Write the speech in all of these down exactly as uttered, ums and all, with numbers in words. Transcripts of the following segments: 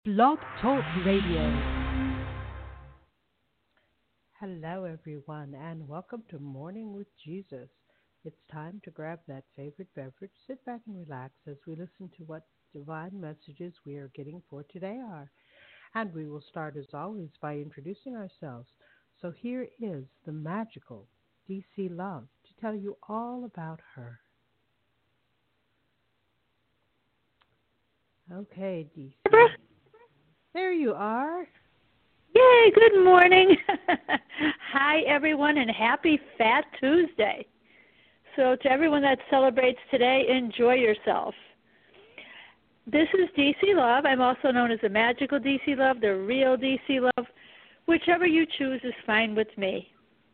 Blog Talk Radio. Hello, everyone, and welcome to Morning with Jesus. It's time to grab that favorite beverage, sit back and relax as we listen to what divine messages we are getting for today are. And we will start, as always, by introducing ourselves. So here is the magical D C Love to tell you all about her. Okay, D C. There you are. Yay, good morning. Hi, everyone, and happy Fat Tuesday. So to everyone that celebrates today, enjoy yourself. This is D C Love. I'm also known as the magical D C Love, the real D C Love. Whichever you choose is fine with me.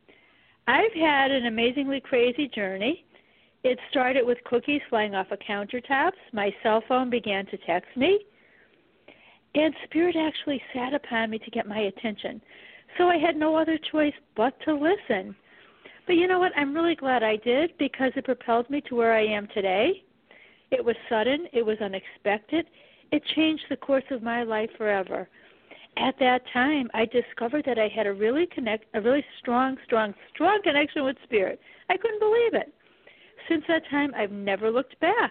I've had an amazingly crazy journey. It started with cookies flying off of countertops. My cell phone began to text me. And Spirit actually sat upon me to get my attention. So I had no other choice but to listen. But you know what? I'm really glad I did because it propelled me to where I am today. It was sudden. It was unexpected. It changed the course of my life forever. At that time, I discovered that I had a really connect, a really strong, strong, strong connection with Spirit. I couldn't believe it. Since that time, I've never looked back.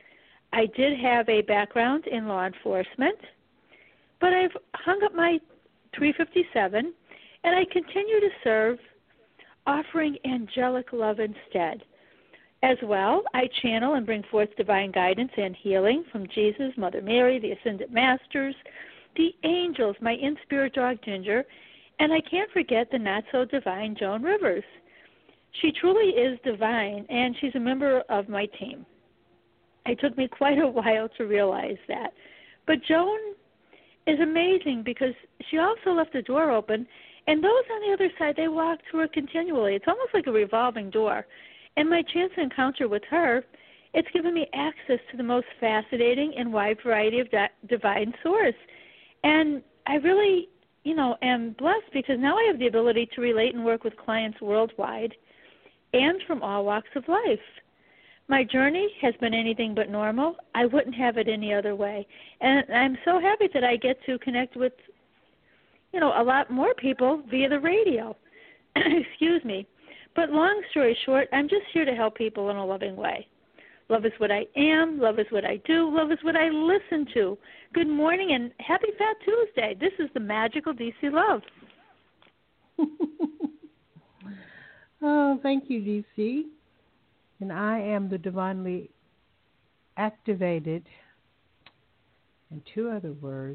I did have a background in law enforcement. But I've hung up my three fifty-seven, and I continue to serve, offering angelic love instead. As well, I channel and bring forth divine guidance and healing from Jesus, Mother Mary, the Ascended Masters, the angels, my in-spirit dog Ginger, and I can't forget the not-so-divine Joan Rivers. She truly is divine, and she's a member of my team. It took me quite a while to realize that. But Joan is amazing because she also left the door open, and those on the other side, they walk through it continually. It's almost like a revolving door. And my chance encounter with her, it's given me access to the most fascinating and wide variety of di- divine source. And I really, you know, am blessed because now I have the ability to relate and work with clients worldwide and from all walks of life. My journey has been anything but normal. I wouldn't have it any other way. And I'm so happy that I get to connect with, you know, a lot more people via the radio. Excuse me. But long story short, I'm just here to help people in a loving way. Love is what I am. Love is what I do. Love is what I listen to. Good morning and happy Fat Tuesday. This is the magical D C Love. Oh, thank you, D C. And I am the divinely activated, and two other words,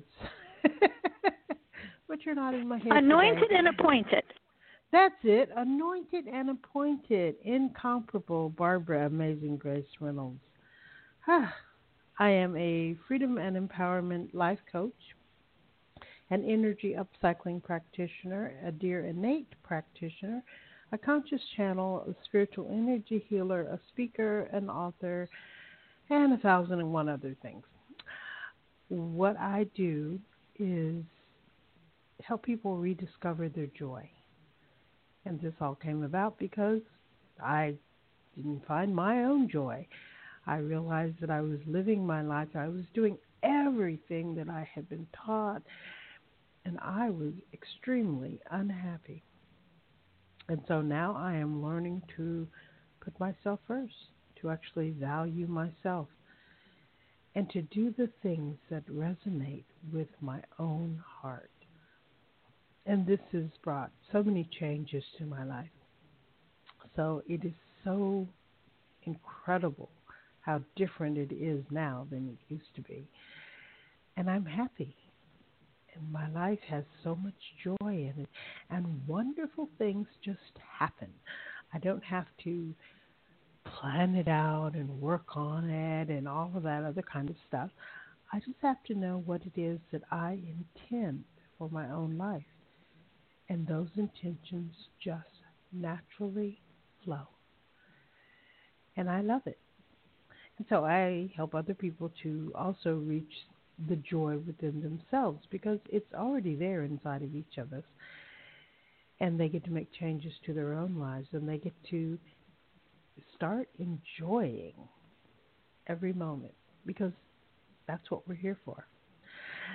but you're not in my head Anointed today. and appointed. That's it, anointed and appointed, incomparable Barbara Amazing Grace Reynolds. Ah, I am a freedom and empowerment life coach, an energy upcycling practitioner, a dear innate practitioner, a conscious channel, a spiritual energy healer, a speaker, an author, and a thousand and one other things. What I do is help people rediscover their joy. And this all came about because I didn't find my own joy. I realized that I was living my life. I was doing everything that I had been taught, and I was extremely unhappy. And so now I am learning to put myself first, to actually value myself, and to do the things that resonate with my own heart. And this has brought so many changes to my life. So it is so incredible how different it is now than it used to be. And I'm happy. And my life has so much joy in it. And wonderful things just happen. I don't have to plan it out and work on it and all of that other kind of stuff. I just have to know what it is that I intend for my own life. And those intentions just naturally flow. And I love it. And so I help other people to also reach the joy within themselves because it's already there inside of each of us. And they get to make changes to their own lives, and they get to start enjoying every moment because that's what we're here for.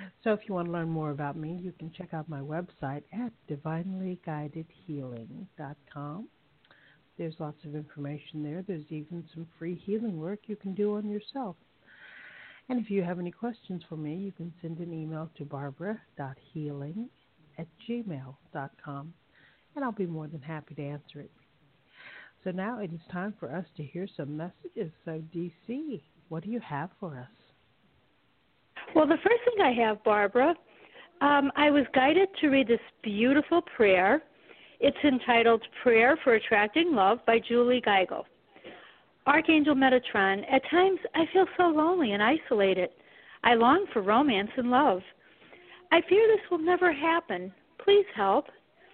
So if you want to learn more about me, you can check out my website at divinely guided healing dot com. There's lots of information there. There's even some free healing work you can do on yourself. And if you have any questions for me, you can send an email to barbara dot healing at gmail dot com, and I'll be more than happy to answer it. So now it is time for us to hear some messages. So, D C, what do you have for us? Well, the first thing I have, Barbara, um, I was guided to read this beautiful prayer. It's entitled Prayer for Attracting Love by Julie Geigel. Archangel Metatron, at times I feel so lonely and isolated. I long for romance and love. I fear this will never happen. Please help.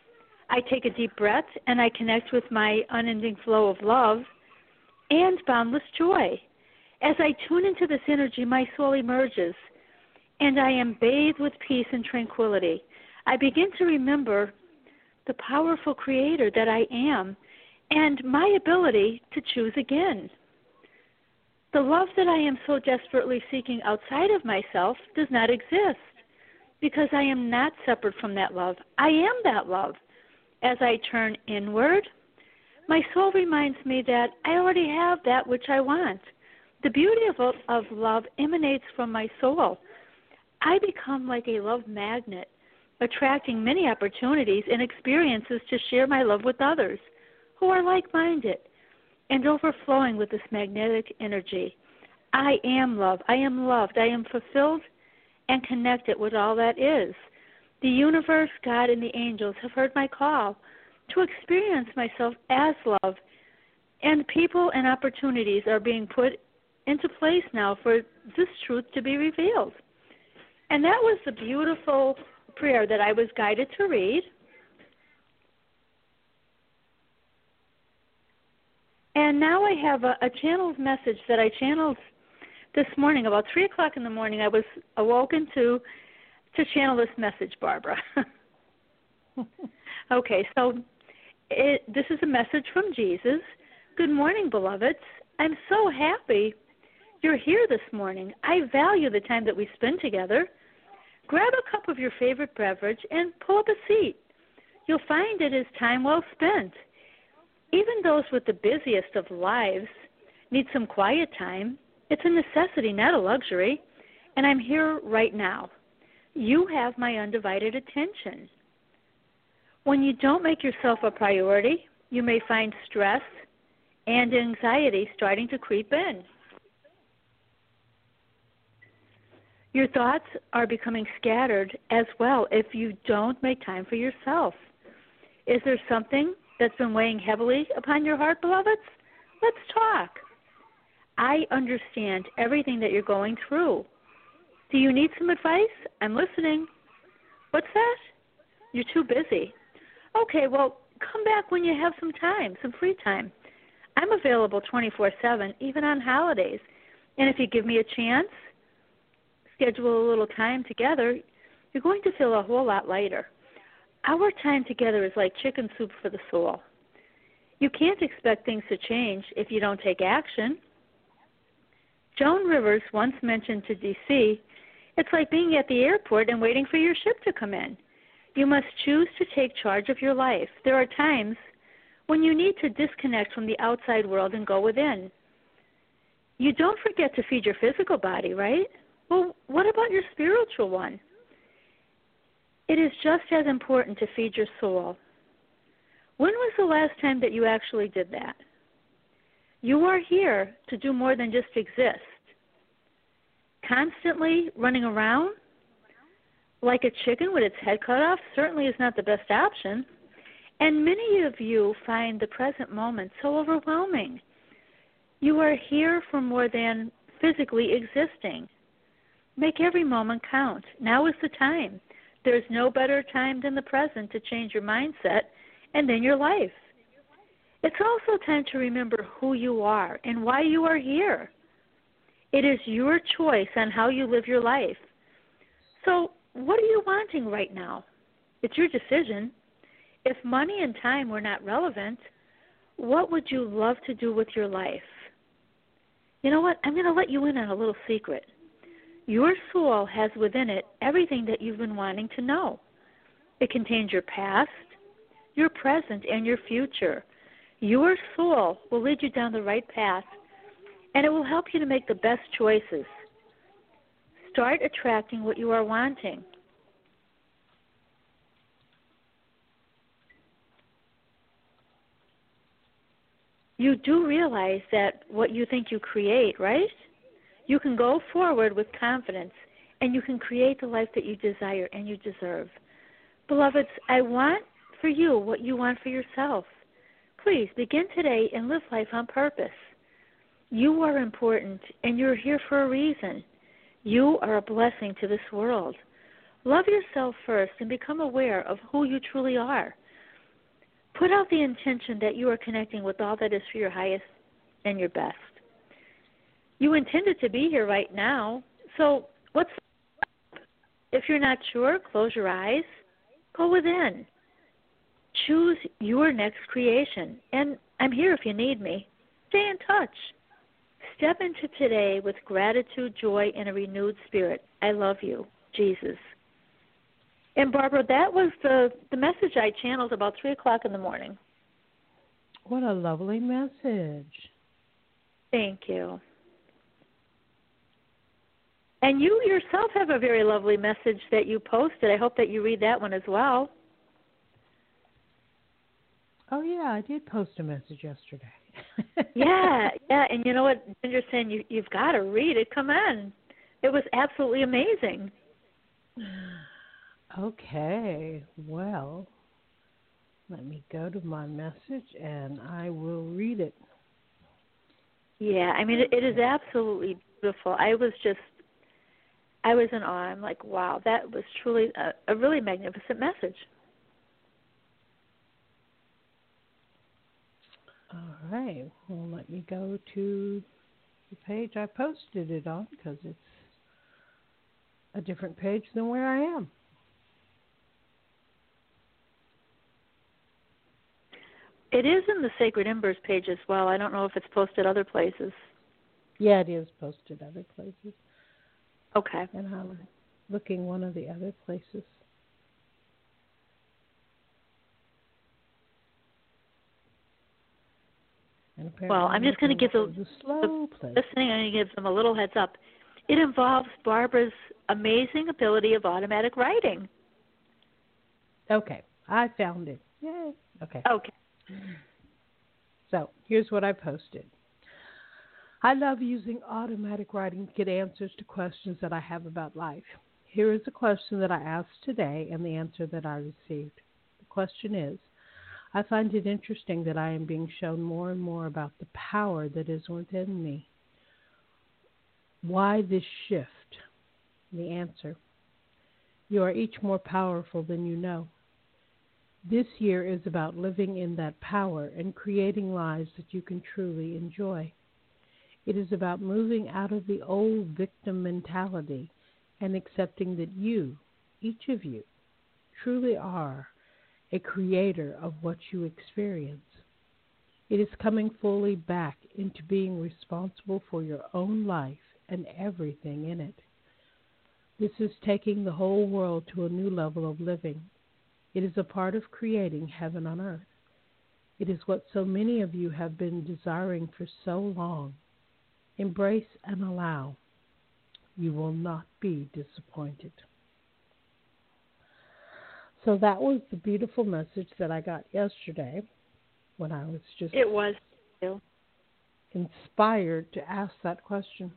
I take a deep breath and I connect with my unending flow of love and boundless joy. As I tune into this energy, my soul emerges, and I am bathed with peace and tranquility. I begin to remember the powerful creator that I am and my ability to choose again. The love that I am so desperately seeking outside of myself does not exist because I am not separate from that love. I am that love. As I turn inward, my soul reminds me that I already have that which I want. The beauty of, of love emanates from my soul. I become like a love magnet, attracting many opportunities and experiences to share my love with others who are like-minded and overflowing with this magnetic energy. I am love. I am loved. I am fulfilled and connected with all that is. The universe, God, and the angels have heard my call to experience myself as love, and people and opportunities are being put into place now for this truth to be revealed. And that was the beautiful prayer that I was guided to read. And now I have a, a channeled message that I channeled this morning. About three o'clock in the morning, I was awoken to to channel this message, Barbara. Okay, so it, this is a message from Jesus. Good morning, beloveds. I'm so happy you're here this morning. I value the time that we spend together. Grab a cup of your favorite beverage and pull up a seat. You'll find it is time well spent. Even those with the busiest of lives need some quiet time. It's a necessity, not a luxury, and I'm here right now. You have my undivided attention. When you don't make yourself a priority, you may find stress and anxiety starting to creep in. Your thoughts are becoming scattered as well if you don't make time for yourself. Is there something that's been weighing heavily upon your heart, beloveds? Let's talk. I understand everything that you're going through. Do you need some advice? I'm listening. What's that? You're too busy. Okay, well, come back when you have some time, some free time. I'm available twenty-four seven, even on holidays. And if you give me a chance, schedule a little time together, you're going to feel a whole lot lighter. Our time together is like chicken soup for the soul. You can't expect things to change if you don't take action. Joan Rivers once mentioned to D C, it's like being at the airport and waiting for your ship to come in. You must choose to take charge of your life. There are times when you need to disconnect from the outside world and go within. You don't forget to feed your physical body, right? Well, what about your spiritual one? It is just as important to feed your soul. When was the last time that you actually did that? You are here to do more than just exist. Constantly running around like a chicken with its head cut off certainly is not the best option. And many of you find the present moment so overwhelming. You are here for more than physically existing. Make every moment count. Now is the time. There's no better time than the present to change your mindset and then your life. It's also time to remember who you are and why you are here. It is your choice on how you live your life. So what are you wanting right now? It's your decision. If money and time were not relevant, what would you love to do with your life? You know what? I'm going to let you in on a little secret. Your soul has within it everything that you've been wanting to know. It contains your past, your present, and your future. Your soul will lead you down the right path, and it will help you to make the best choices. Start attracting what you are wanting. You do realize that what you think you create, right? You can go forward with confidence, and you can create the life that you desire and you deserve. Beloveds, I want for you what you want for yourself. Please begin today and live life on purpose. You are important, and you're here for a reason. You are a blessing to this world. Love yourself first and become aware of who you truly are. Put out the intention that you are connecting with all that is for your highest and your best. You intended to be here right now, so what's if you're not sure, close your eyes, go within. Choose your next creation, and I'm here if you need me. Stay in touch. Step into today with gratitude, joy, and a renewed spirit. I love you, Jesus. And Barbara, that was the, the message I channeled about three o'clock in the morning. What a lovely message. Thank you. And you yourself have a very lovely message that you posted. I hope that you read that one as well. Oh, yeah, I did post a message yesterday. yeah, yeah, and you know what? Ginger's saying you, you've got to read it. Come on. It was absolutely amazing. Okay, well, let me go to my message and I will read it. Yeah, I mean, it, it is absolutely beautiful. I was just, I was in awe. I'm like, wow, that was truly a, a really magnificent message. All right, well, let me go to the page I posted it on because it's a different page than where I am. It is in the Sacred Embers page as well. I don't know if it's posted other places. Yeah, it is posted other places. Okay. And I'm looking one of the other places. And well, I'm just going to give the, the slow the place. listening, I'm going to give them a little heads up. It involves Barbara's amazing ability of automatic writing. Okay, I found it. Yay. Okay. Okay. So here's what I posted. I love using automatic writing to get answers to questions that I have about life. Here is a question that I asked today and the answer that I received. The question is, I find it interesting that I am being shown more and more about the power that is within me. Why this shift? The answer, you are each more powerful than you know. This year is about living in that power and creating lives that you can truly enjoy. It is about moving out of the old victim mentality and accepting that you, each of you, truly are a creator of what you experience. It is coming fully back into being responsible for your own life and everything in it. This is taking the whole world to a new level of living. It is a part of creating heaven on earth. It is what so many of you have been desiring for so long. Embrace and allow. You will not be disappointed. So that was the beautiful message that I got yesterday when I was just it was inspired to ask that question.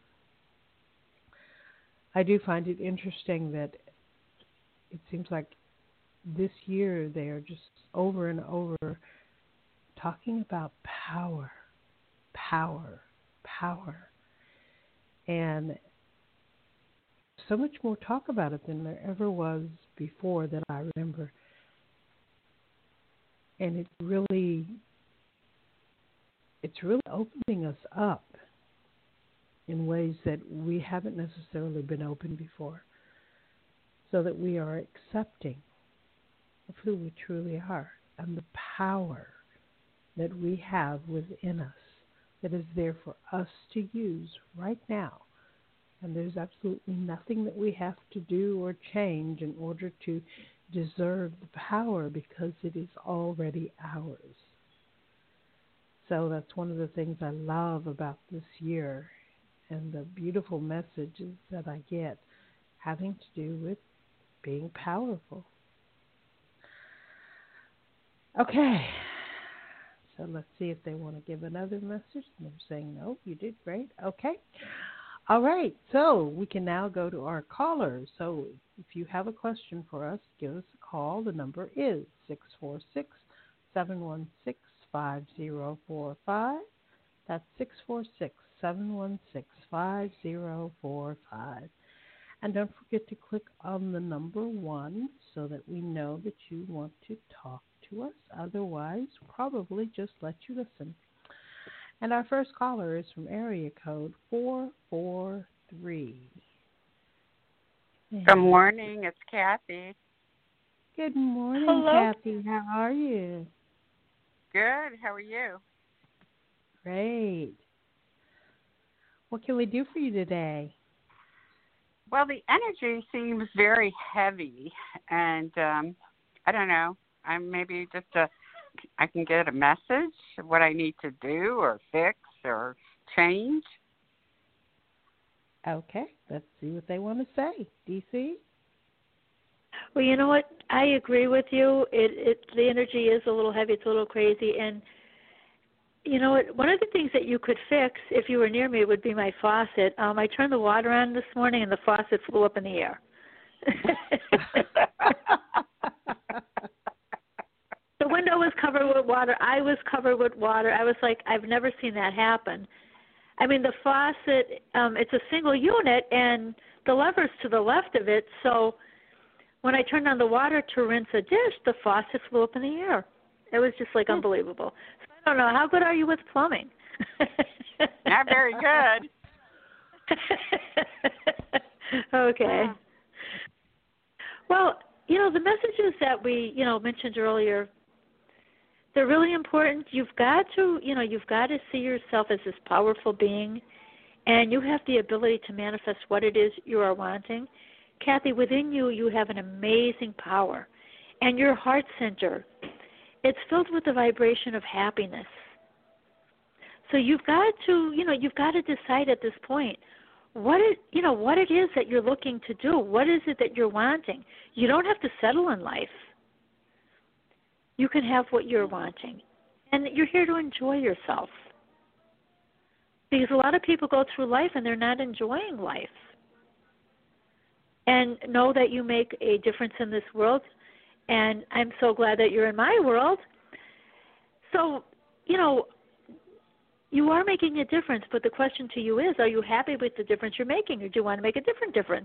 I do find it interesting that it seems like this year they are just over and over talking about power, power, power. And so much more talk about it than there ever was before that I remember. And it really, it's really opening us up in ways that we haven't necessarily been open before, so that we are accepting of who we truly are and the power that we have within us that is there for us to use right now And there's absolutely nothing that we have to do or change in order to deserve the power because it is already ours. So that's one of the things I love about this year and the beautiful messages that I get having to do with being powerful. Okay, so let's see if they want to give another message. They're saying no, you did great. Okay. All right, so we can now go to our callers. So if you have a question for us, give us a call. The number is six four six, seven one six, five zero four five. That's six four six, seven one six, five zero four five. And don't forget to click on the number one so that we know that you want to talk to us. Otherwise, probably just let you listen. And our first caller is from area code four four three. Good morning. It's Kathy. Good morning, Hello. Kathy. How are you? Good. How are you? Great. What can we do for you today? Well, the energy seems very heavy, and um, I don't know. I'm maybe just a. I can get a message of what I need to do or fix or change. Okay, let's see what they want to say. D C? Well, you know what? I agree with you. It, it the energy is a little heavy. It's a little crazy. And you know what? One of the things that you could fix if you were near me would be my faucet. Um, I turned the water on this morning, and the faucet flew up in the air. The window was covered with water. I was covered with water. I was like, I've never seen that happen. I mean, the faucet, um, it's a single unit, and the lever's to the left of it. So when I turned on the water to rinse a dish, the faucet flew up in the air. It was just like unbelievable. So I don't know. How good are you with plumbing? Not very good. Okay. Well, you know, the messages that we, you know, mentioned earlier, they're really important. You've got to, you know, you've got to see yourself as this powerful being, and you have the ability to manifest what it is you are wanting. Kathy, within you, you have an amazing power, and your heart center, it's filled with the vibration of happiness. So you've got to, you know, you've got to decide at this point what it, you know, what it is that you're looking to do. What is it that you're wanting? You don't have to settle in life. You can have what you're wanting. And you're here to enjoy yourself. Because a lot of people go through life and they're not enjoying life. And know that you make a difference in this world. And I'm so glad that you're in my world. So, you know, you are making a difference, but the question to you is, are you happy with the difference you're making, or do you want to make a different difference?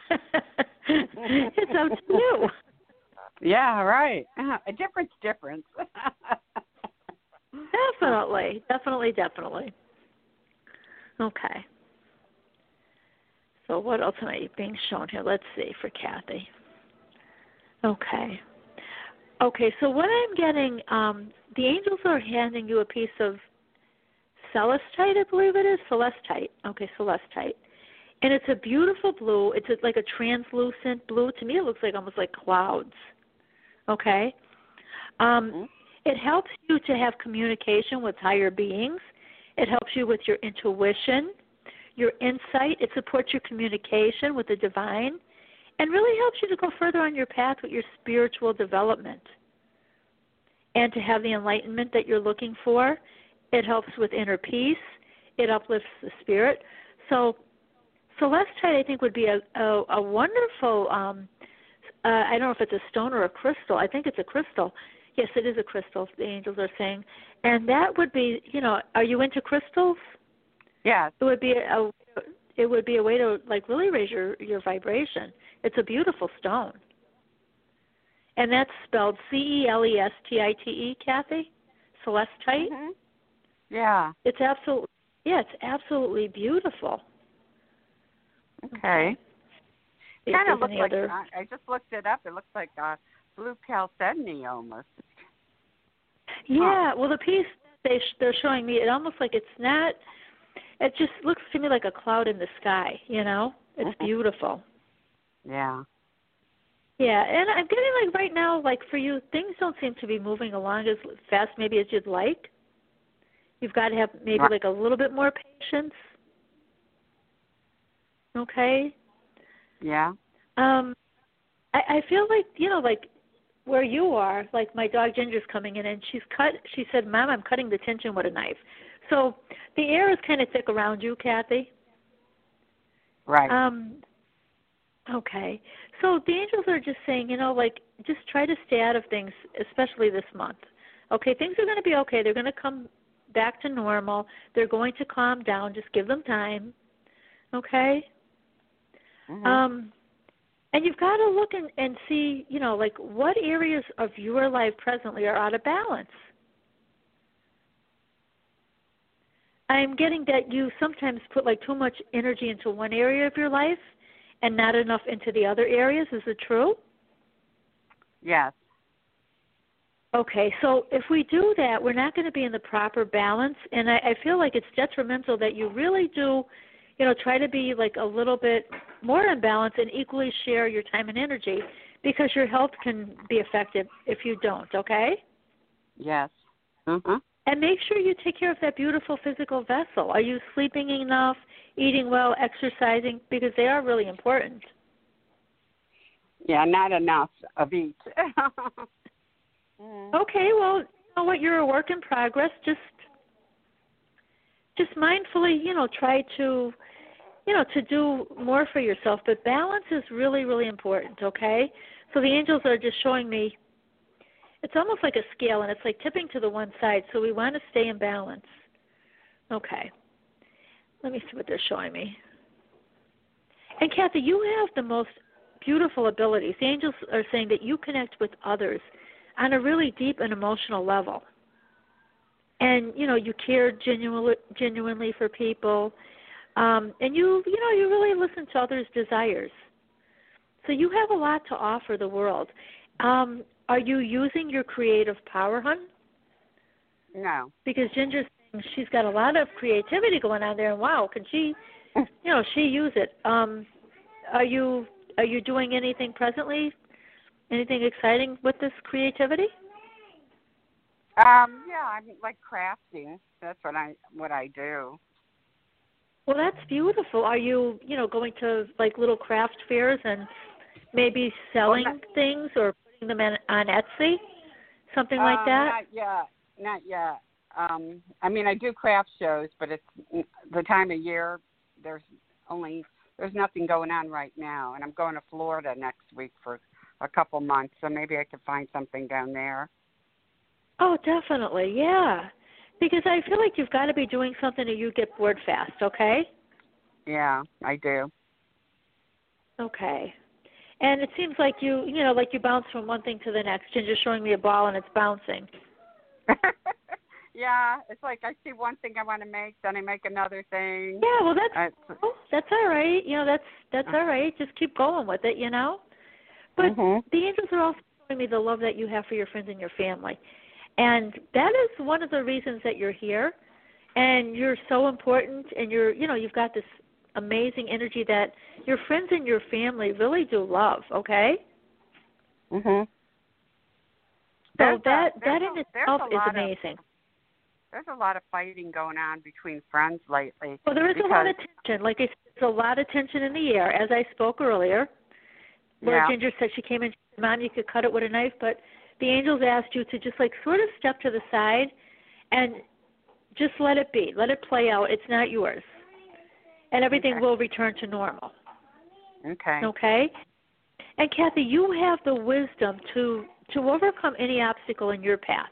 It's up to you. Yeah, right. A difference, difference. Definitely, definitely, definitely. Okay. So what else am I being shown here? Let's see for Kathy. Okay. Okay, so what I'm getting, um, the angels are handing you a piece of celestite, I believe it is. Celestite. Okay, celestite. And it's a beautiful blue. It's a, like a translucent blue. To me, it looks like almost like clouds. Okay? Um, mm-hmm. It helps you to have communication with higher beings. It helps you with your intuition, your insight. It supports your communication with the divine, and really helps you to go further on your path with your spiritual development and to have the enlightenment that you're looking for. It helps with inner peace. It uplifts the spirit. So celestite, I think, would be a, a, a wonderful, um, uh, I don't know if it's a stone or a crystal. I think it's a crystal. Yes, it is a crystal, the angels are saying. And that would be, you know, are you into crystals? Yes. It would be a, it would be a way to, like, really raise your, your vibration. It's a beautiful stone. And that's spelled C E L E S T I T E, Kathy? Celestite? Mm-hmm. Yeah. It's absolutely, yeah, it's absolutely beautiful. Okay. okay. Kind of looks like, other... I just looked it up. It looks like a blue chalcedony almost. Yeah, huh. Well, the piece they sh- they're showing me, it almost like it's not, it just looks to me like a cloud in the sky, you know? It's beautiful. Yeah. Yeah, and I'm getting like right now, like for you, things don't seem to be moving along as fast maybe as you'd like. You've got to have maybe like a little bit more patience. Okay? Yeah. Um, I, I feel like, you know, like where you are, like my dog Ginger's coming in and she's cut, she said, Mom, I'm cutting the tension with a knife. So the air is kind of thick around you, Kathy. Right. Um, okay. So the angels are just saying, you know, like just try to stay out of things, especially this month. Okay, things are going to be okay. They're going to come back to normal. They're going to calm down. Just give them time. Okay? Mm-hmm. Um, and you've got to look and, and see, you know, like what areas of your life presently are out of balance. I'm getting that you sometimes put like too much energy into one area of your life and not enough into the other areas. Is it true? Yes. Okay, so if we do that, we're not going to be in the proper balance, and I, I feel like it's detrimental that you really do, you know, try to be like a little bit more in balance and equally share your time and energy, because your health can be affected if you don't, okay? Yes. Mm-hmm. And make sure you take care of that beautiful physical vessel. Are you sleeping enough, eating well, exercising? Because they are really important. Yeah, not enough of each. mm. Okay, well, you know what, you're a work in progress. Just just mindfully, you know, try to, you know, to do more for yourself. But balance is really, really important, okay? So the angels are just showing me, it's almost like a scale, and it's like tipping to the one side, so we want to stay in balance. Okay. Let me see what they're showing me. And, Kathy, you have the most beautiful abilities. The angels are saying that you connect with others on a really deep and emotional level. And, you know, you care genuinely, genuinely for people. Um, and, you, you know, you really listen to others' desires. So you have a lot to offer the world. Um, are you using your creative power, hon? No. Because Ginger's saying she's got a lot of creativity going on there, and wow, can she, you know, she use it. Um, are you are you doing anything presently? Anything exciting with this creativity? Um, yeah, I'm like crafting. That's what I what I do. Well, that's beautiful. Are you, you know, going to like little craft fairs and maybe selling well, not, things or putting them in, on Etsy, something um, like that? Not yet. Not yet. Um, I mean, I do craft shows, but it's the time of year. There's only there's nothing going on right now, and I'm going to Florida next week for a couple months, so maybe I could find something down there. Oh, definitely, yeah. Because I feel like you've got to be doing something or you get bored fast, okay? Yeah, I do. Okay. And it seems like you, you know, like you bounce from one thing to the next. Ginger's showing me a ball and it's bouncing. Yeah, it's like I see one thing I want to make, then I make another thing. Yeah, well, that's uh, well, that's all right. You know, that's that's all right. Just keep going with it, you know. But mm-hmm. the angels are also showing me the love that you have for your friends and your family. And that is one of the reasons that you're here. And you're so important, and you're, you know, you've got this amazing energy that your friends and your family really do love, okay? Mhm. So There's that a, that a, in itself is amazing. Of, there's a lot of fighting going on between friends lately. Well, there is because, a lot of tension. Like I said, there's a lot of tension in the air, as I spoke earlier. Where yeah. Ginger said she came in, she said, Mom, you could cut it with a knife, but the angels asked you to just like sort of step to the side and just let it be. Let it play out. It's not yours. And everything okay. will return to normal. Okay. Okay? And Kathy, you have the wisdom to, to overcome any obstacle in your path.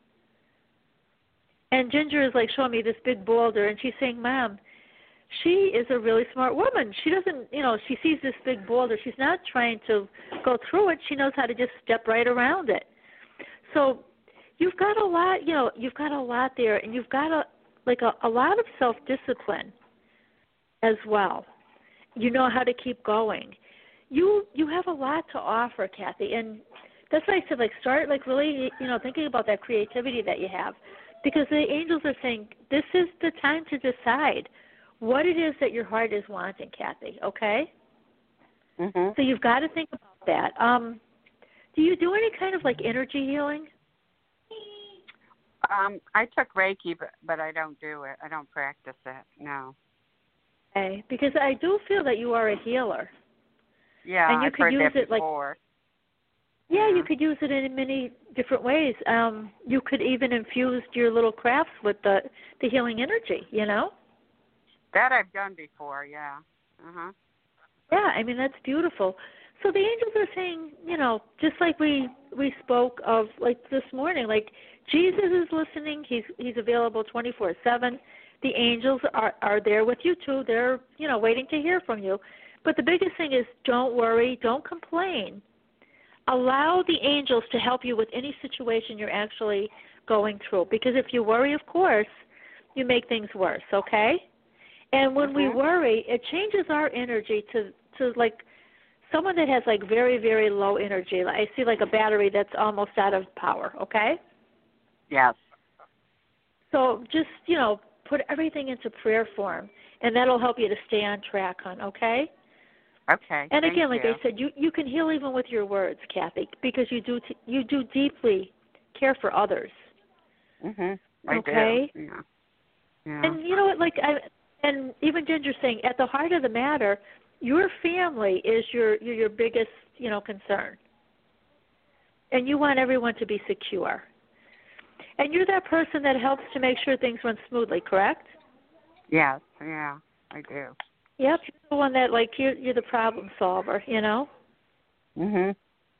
And Ginger is like showing me this big boulder, and she's saying, Mom, she is a really smart woman. She doesn't, you know, she sees this big boulder. She's not trying to go through it. She knows how to just step right around it. So you've got a lot, you know, you've got a lot there, and you've got a like a, a lot of self-discipline as well. You know how to keep going. You you have a lot to offer, Kathy, and that's why I said, like, start, like, really, you know, thinking about that creativity that you have, because the angels are saying this is the time to decide what it is that your heart is wanting, Kathy, okay? Mhm. So you've got to think about that. Um, do you do any kind of like energy healing? Um, I took Reiki, but but I don't do it. I don't practice it. No. Okay, because I do feel that you are a healer. Yeah, and you I've could heard use that it like before. yeah, Yeah. you could use it in many different ways. Um, you could even infuse your little crafts with the the healing energy. You know. That I've done before. Yeah. Uh huh. Yeah, I mean that's beautiful. So the angels are saying, you know, just like we we spoke of like this morning, like Jesus is listening. He's he's available twenty-four seven. The angels are are there with you too. They're, you know, waiting to hear from you. But the biggest thing is don't worry, don't complain. Allow the angels to help you with any situation you're actually going through. Because if you worry, of course, you make things worse, okay? And when we Mhm. worry, it changes our energy to, to like someone that has like very, very low energy. I see like a battery that's almost out of power, okay? Yes. So just, you know, put everything into prayer form, and that'll help you to stay on track, hon, okay? Okay. And thank again, like you. I said, you, you can heal even with your words, Kathy, because you do t- you do deeply care for others. Mhm. I Okay? do. Yeah. Yeah. And you know what, like I and even Ginger's saying, at the heart of the matter, your family is your your, your biggest, you know, concern. And you want everyone to be secure. And you're that person that helps to make sure things run smoothly, correct? Yes. Yeah. I do. Yep, you're the one that like you're you're the problem solver, you know? Mhm.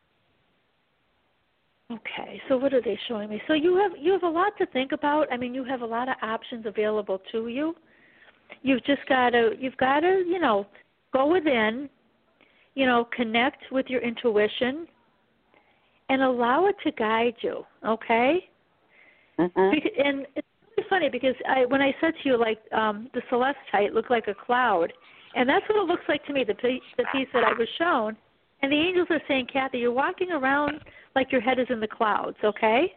Okay, so what are they showing me? So you have you have a lot to think about. I mean, you have a lot of options available to you. You've just got to you've got to, you know, go within, you know, connect with your intuition and allow it to guide you, okay? Mhm. Because, and it's really funny because I when I said to you like um the celestite looked like a cloud, and that's what it looks like to me, the piece, the piece that I was shown. And the angels are saying, Kathy, you're walking around like your head is in the clouds, okay?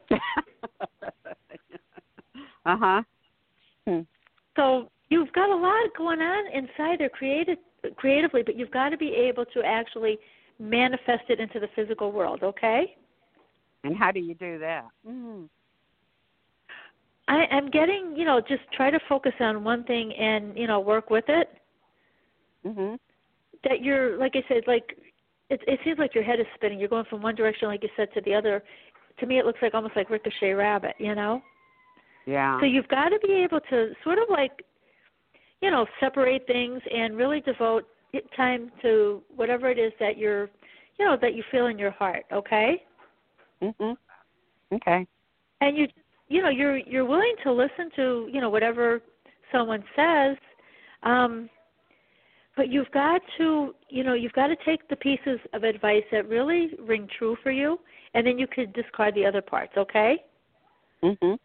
uh huh. Hmm. So you've got a lot going on inside there creative, creatively, but you've got to be able to actually manifest it into the physical world, okay? And how do you do that? Mm. I, I'm getting, you know, just try to focus on one thing and, you know, work with it. Mhm. That you're, like I said, like, it, it seems like your head is spinning. You're going from one direction, like you said, to the other. To me, it looks like almost like Ricochet Rabbit, you know? Yeah. So you've got to be able to sort of like, you know, separate things and really devote time to whatever it is that you're, you know, that you feel in your heart, okay? Mhm. Okay. And you, you know, you're you're willing to listen to, you know, whatever someone says, um, but you've got to, you know, you've got to take the pieces of advice that really ring true for you, and then you could discard the other parts, okay? Mhm.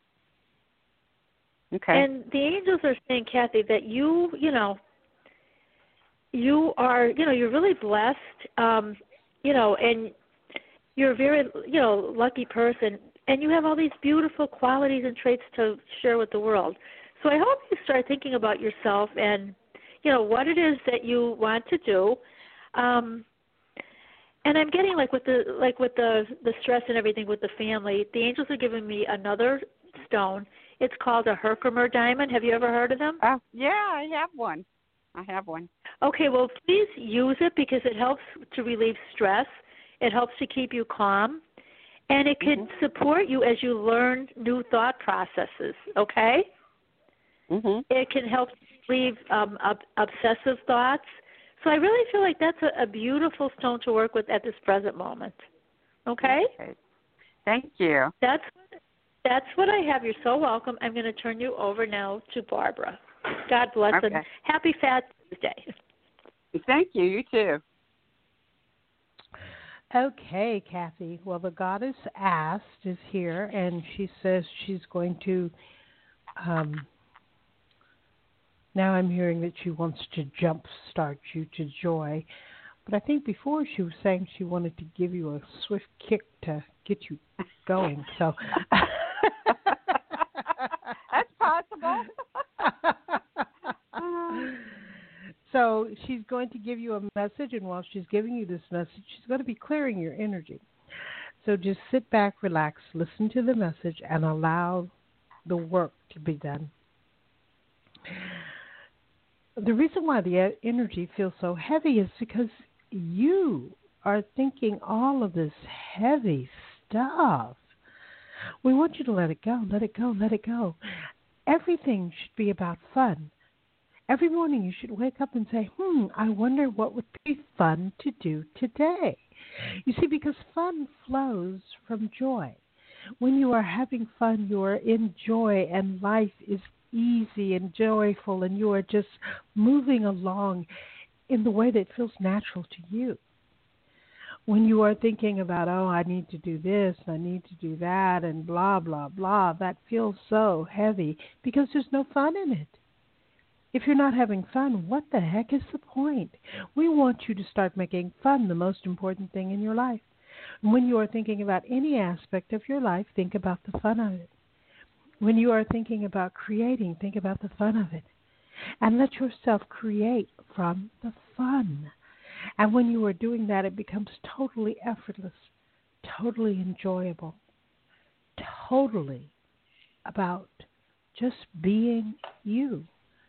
Okay. And the angels are saying, Kathy, that you, you know, you are, you know, you're really blessed, um, you know, and you're a very, you know, lucky person, and you have all these beautiful qualities and traits to share with the world. So I hope you start thinking about yourself and, you know, what it is that you want to do. Um, and I'm getting like with the like with the the stress and everything with the family. The angels are giving me another stone. It's called a Herkimer diamond. Have you ever heard of them? Oh, yeah, I have one. I have one. Okay, well, please use it because it helps to relieve stress. It helps to keep you calm, and it can Mhm. support you as you learn new thought processes, okay? Mhm. It can help relieve um, ob- obsessive thoughts. So I really feel like that's a, a beautiful stone to work with at this present moment, okay? Okay. Thank you. That's what, that's what I have. You're so welcome. I'm going to turn you over now to Barbara. God bless Okay. and happy Fat Tuesday. Thank you. You too. Okay, Kathy. Well, the goddess asked is here, and she says she's going to. Um, now I'm hearing that she wants to jump start you to joy, but I think before she was saying she wanted to give you a swift kick to get you going. So that's possible. So she's going to give you a message, and while she's giving you this message, she's going to be clearing your energy. So just sit back, relax, listen to the message, and allow the work to be done. The reason why the energy feels so heavy is because you are thinking all of this heavy stuff. We want you to let it go, let it go, let it go. Everything should be about fun. Every morning you should wake up and say, hmm, I wonder what would be fun to do today. You see, because fun flows from joy. When you are having fun, you are in joy, and life is easy and joyful, and you are just moving along in the way that feels natural to you. When you are thinking about, oh, I need to do this, I need to do that, and blah, blah, blah, that feels so heavy because there's no fun in it. If you're not having fun, what the heck is the point? We want you to start making fun the most important thing in your life. And when you are thinking about any aspect of your life, think about the fun of it. When you are thinking about creating, think about the fun of it. And let yourself create from the fun. And when you are doing that, it becomes totally effortless, totally enjoyable, totally about just being you.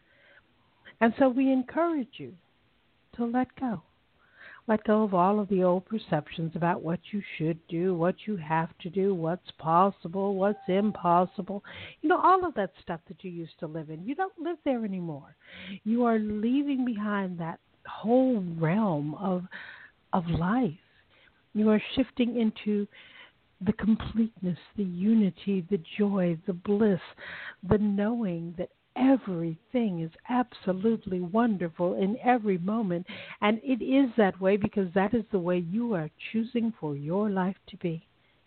And so we encourage you to let go. Let go of all of the old perceptions about what you should do, what you have to do, what's possible, what's impossible. You know, all of that stuff that you used to live in. You don't live there anymore. You are leaving behind that whole realm of of life. You are shifting into the completeness, the unity, the joy, the bliss, the knowing that everything is absolutely wonderful in every moment. And it is that way because that is the way you are choosing for your life to be.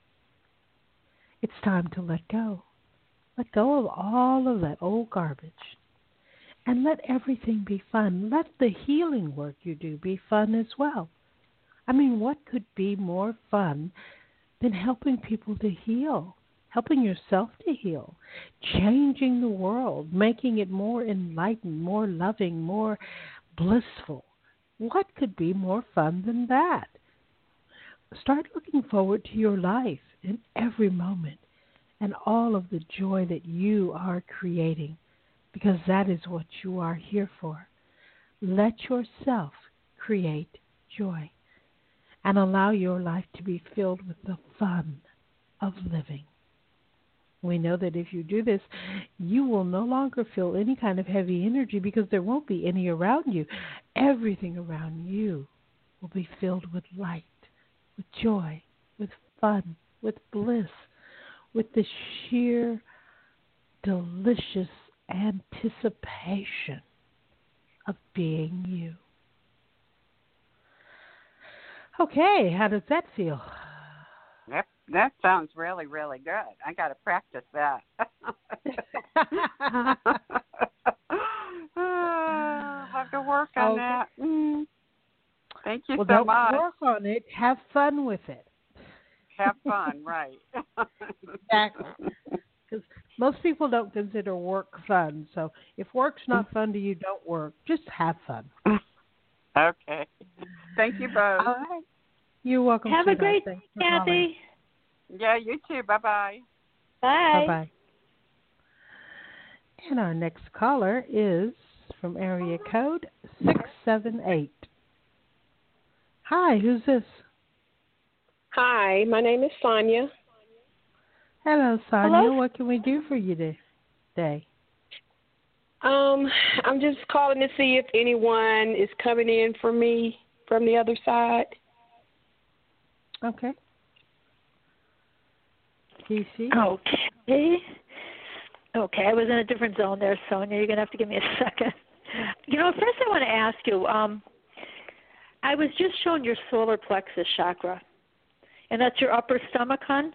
It's time to let go. Let go of all of that old garbage. And let everything be fun. Let the healing work you do be fun as well. I mean, what could be more fun than helping people to heal? Helping yourself to heal, changing the world, making it more enlightened, more loving, more blissful. What could be more fun than that? Start looking forward to your life in every moment and all of the joy that you are creating, because that is what you are here for. Let yourself create joy and allow your life to be filled with the fun of living. We know that if you do this, you will no longer feel any kind of heavy energy because there won't be any around you. Everything around you will be filled with light, with joy, with fun, with bliss, with the sheer delicious anticipation of being you. Okay, how does that feel? Yep. That sounds really, really good. I got to practice that. I'll have to work on okay. that. Mm. Thank you well, so don't much. Work on it. Have fun with it. Have fun, right. Exactly. Because most people don't consider work fun. So if work's not fun to you, don't work. Just have fun. Okay. Thank you both. All right. You're welcome. Have a great day, Kathy. Yeah, you too. Bye-bye. Bye. Bye-bye. And our next caller is from area code six seven eight. Hi, who's this? Hi, my name is Sonia. Hello, Sonia. Hello? What can we do for you today? Um, I'm just calling to see if anyone is coming in for me from the other side. Okay. P C? Okay. Okay, I was in a different zone there, Sonia. You're going to have to give me a second. You know, first I want to ask you, um, I was just shown your solar plexus chakra, and that's your upper stomach, hon?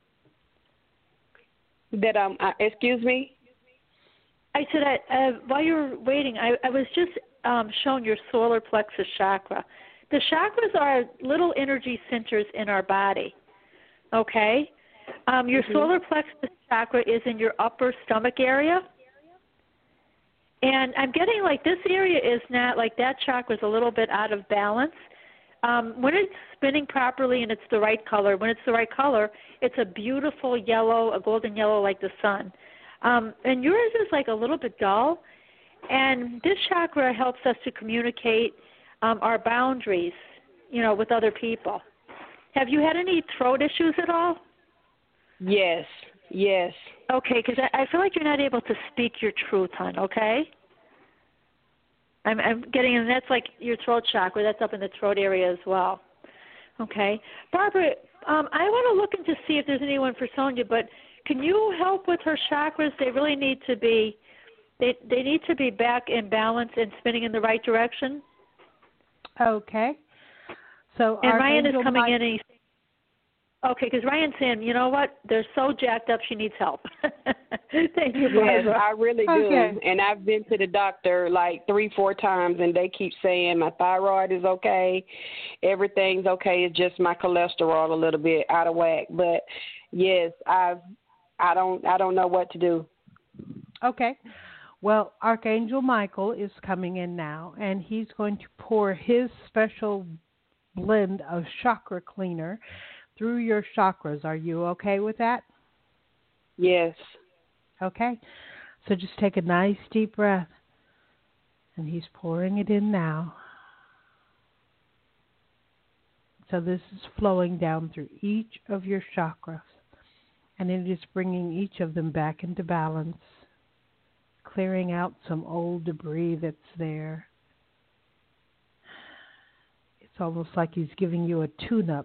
That, um, uh, excuse me? I said, I, uh, while you were waiting, I, I was just um, shown your solar plexus chakra. The chakras are little energy centers in our body, okay? Um, your mm-hmm. solar plexus chakra is in your upper stomach area. And I'm getting like this area is not like that chakra is a little bit out of balance. Um, when it's spinning properly and it's the right color, when it's the right color, it's a beautiful yellow, a golden yellow like the sun. Um, and yours is like a little bit dull. And this chakra helps us to communicate um, our boundaries, you know, with other people. Have you had any throat issues at all? Yes, yes. Okay, because I, I feel like you're not able to speak your truth, hon, okay? I'm, I'm getting, and that's like your throat chakra. That's up in the throat area as well. Okay. Barbara, um, I want to look into see if there's anyone for Sonia, but can you help with her chakras? They really need to be, they, they need to be back in balance and spinning in the right direction. Okay. So and Ryan is coming Mike- in and he's okay, because Ryan's saying, you know what? They're so jacked up, she needs help. Thank you, Yes, Barbara. I really do. Okay. And I've been to the doctor like three, four times, and they keep saying my thyroid is okay, everything's okay. It's just my cholesterol a little bit out of whack. But yes, I've, I don't, I don't know what to do. Okay. Well, Archangel Michael is coming in now, and he's going to pour his special blend of chakra cleaner through your chakras. Are you okay with that? Yes. Okay. So just take a nice deep breath. And he's pouring it in now. So this is flowing down through each of your chakras. And it is bringing each of them back into balance, clearing out some old debris that's there. It's almost like he's giving you a tune-up.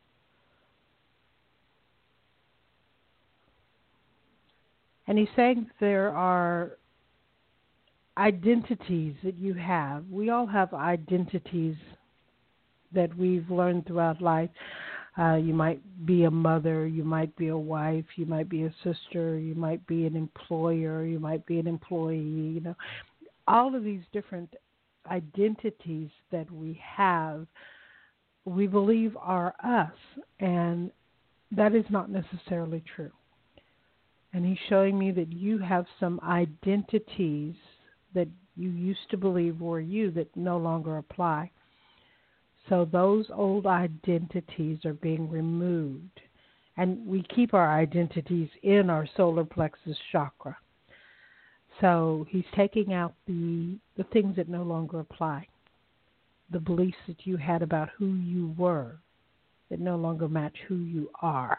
And he's saying there are identities that you have. We all have identities that we've learned throughout life. Uh, you might be a mother, you might be a wife, you might be a sister, you might be an employer, you might be an employee. You know, all of these different identities that we have, we believe are us, and that is not necessarily true. And he's showing me that you have some identities that you used to believe were you that no longer apply. So those old identities are being removed. And we keep our identities in our solar plexus chakra. So he's taking out the, the things that no longer apply. The beliefs that you had about who you were that no longer match who you are.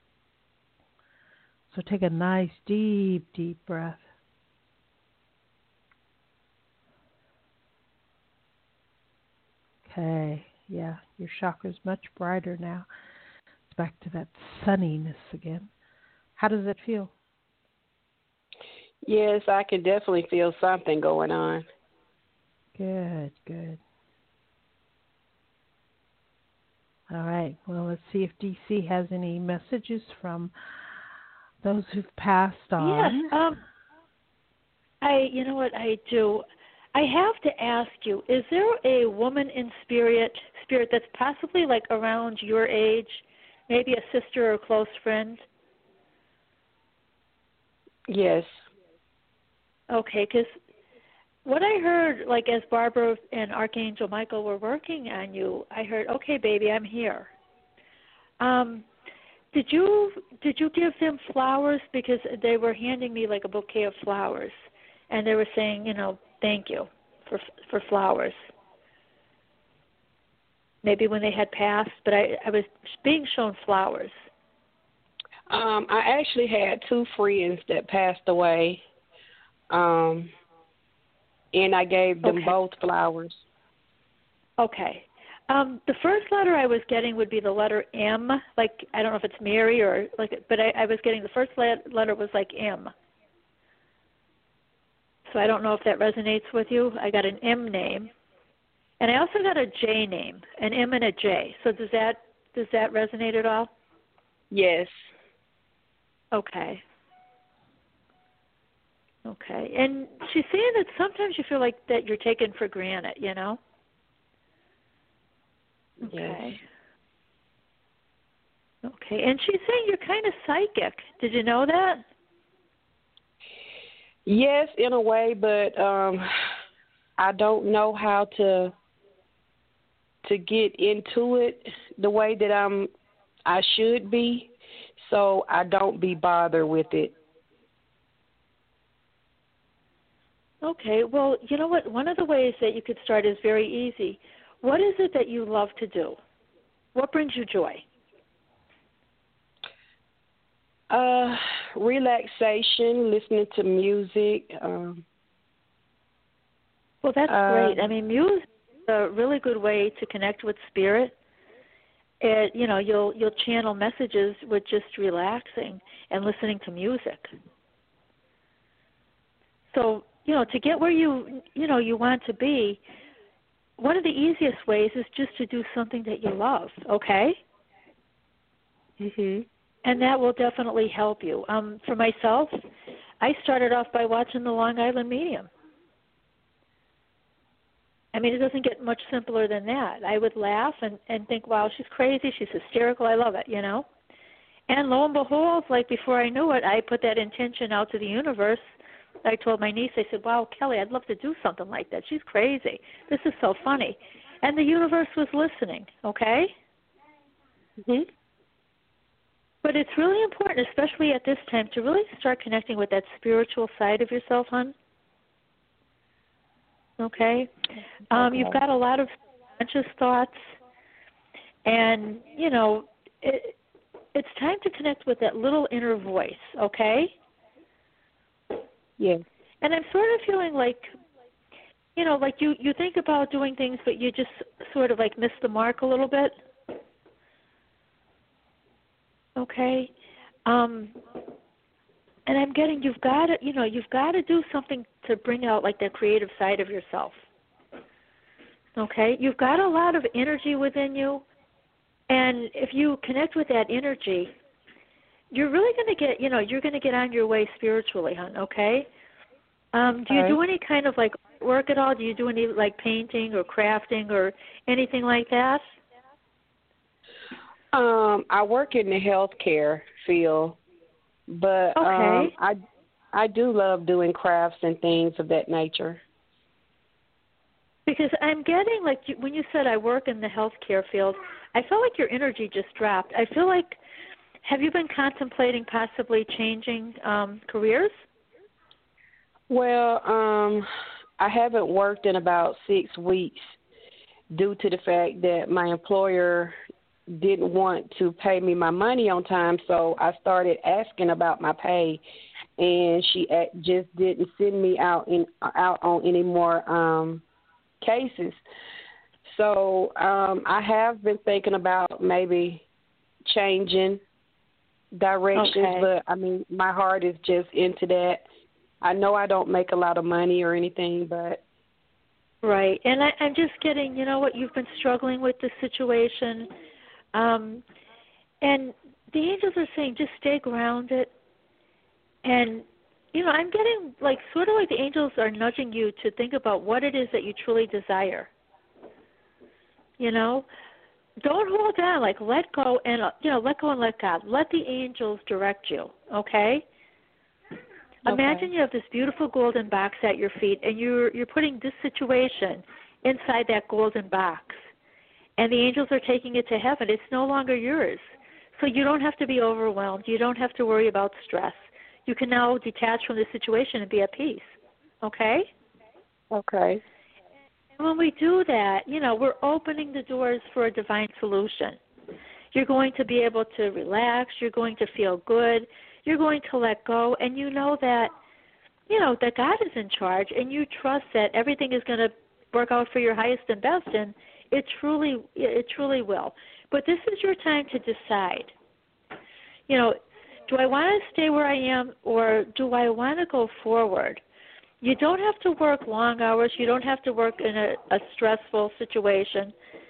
So take a nice, deep, deep breath. Okay, yeah, your chakra's much brighter now. It's back to that sunniness again. How does it feel? Yes, I can definitely feel something going on. Good, good. All right, well, let's see if D C has any messages from those who've passed on. Yes. Um, I, you know what I do? I have to ask you: is there a woman in spirit, spirit that's possibly like around your age, maybe a sister or a close friend? Yes. Okay, because what I heard, like as Barbara and Archangel Michael were working on you, I heard, "Okay, baby, I'm here." Um. Did you did you give them flowers? Because they were handing me like a bouquet of flowers, and they were saying, you know, thank you for for flowers. Maybe when they had passed, but I, I was being shown flowers. Um, I actually had two friends that passed away, um, and I gave them Okay. both flowers. Okay. Um, the first letter I was getting would be the letter M, like I don't know if it's Mary or like, but I, I was getting the first le- letter was like M. So I don't know if that resonates with you. I got an M name, and I also got a J name, an M and a J. So does that does that resonate at all? Yes. Okay. Okay. And she's saying that sometimes you feel like that you're taken for granted, you know? Okay. Yes. Okay. And she's saying you're kind of psychic. Did you know that? Yes, in a way, but um, I don't know how to to get into it the way that I'm I should be, so I don't be bothered with it. Okay, well, you know what? One of the ways that you could start is very easy. What is it that you love to do? What brings you joy? Uh, relaxation, listening to music. Um, Well, that's uh, great. I mean, music is a really good way to connect with spirit. It, you know, you'll you'll channel messages with just relaxing and listening to music. So, you know, to get where you you know you want to be, one of the easiest ways is just to do something that you love. Okay. mhm. And that will definitely help you. Um, for myself, I started off by watching The Long Island Medium. I mean, it doesn't get much simpler than that. I would laugh and, and think, wow, she's crazy, she's hysterical, I love it, you know. And lo and behold, like before I knew it, I put that intention out to the universe. I told my niece, I said, wow, Kelly, I'd love to do something like that. She's crazy. This is so funny. And the universe was listening, okay? Mhm. But it's really important, especially at this time, to really start connecting with that spiritual side of yourself, hon. Okay? Um, Okay. you've got a lot of conscious thoughts, and, you know, it, it's time to connect with that little inner voice, okay? Yes. And I'm sort of feeling like, you know, like you, you think about doing things, but you just sort of like miss the mark a little bit. Okay, um, and I'm getting you've got to you know you've got to do something to bring out like that creative side of yourself. Okay, you've got a lot of energy within you, and if you connect with that energy, you're really going to get you know you're going to get on your way spiritually, hon. Okay. Um, do you Okay. do any kind of like work at all? Do you do any like painting or crafting or anything like that? Um, I work in the healthcare field, but Okay. um, I I do love doing crafts and things of that nature. Because I'm getting, like, you, when you said I work in the healthcare field, I felt like your energy just dropped. I feel like, have you been contemplating possibly changing um, careers? Well, um, I haven't worked in about six weeks due to the fact that my employer didn't want to pay me my money on time, so I started asking about my pay, and she just didn't send me out in out on any more um, cases. So um, I have been thinking about maybe changing directions, Okay. but I mean, my heart is just into that. I know I don't make a lot of money or anything, but Right. And I, I'm just getting, you know what, you've been struggling with this situation. Um, and the angels are saying just stay grounded. And, you know, I'm getting like sort of like the angels are nudging you to think about what it is that you truly desire. You know, don't hold on. Like let go and, uh, you know, let go and let God. Let the angels direct you, okay? okay. Imagine you have this beautiful golden box at your feet, and you're you're putting this situation inside that golden box. And the angels are taking it to heaven. It's no longer yours. So you don't have to be overwhelmed. You don't have to worry about stress. You can now detach from the situation and be at peace. Okay? Okay. And when we do that, you know, we're opening the doors for a divine solution. You're going to be able to relax. You're going to feel good. You're going to let go. And you know that, you know, that God is in charge, and you trust that everything is going to work out for your highest and best, and it truly, it truly will. But this is your time to decide. You know, do I want to stay where I am, or do I want to go forward? You don't have to work long hours. You don't have to work in a, a stressful situation.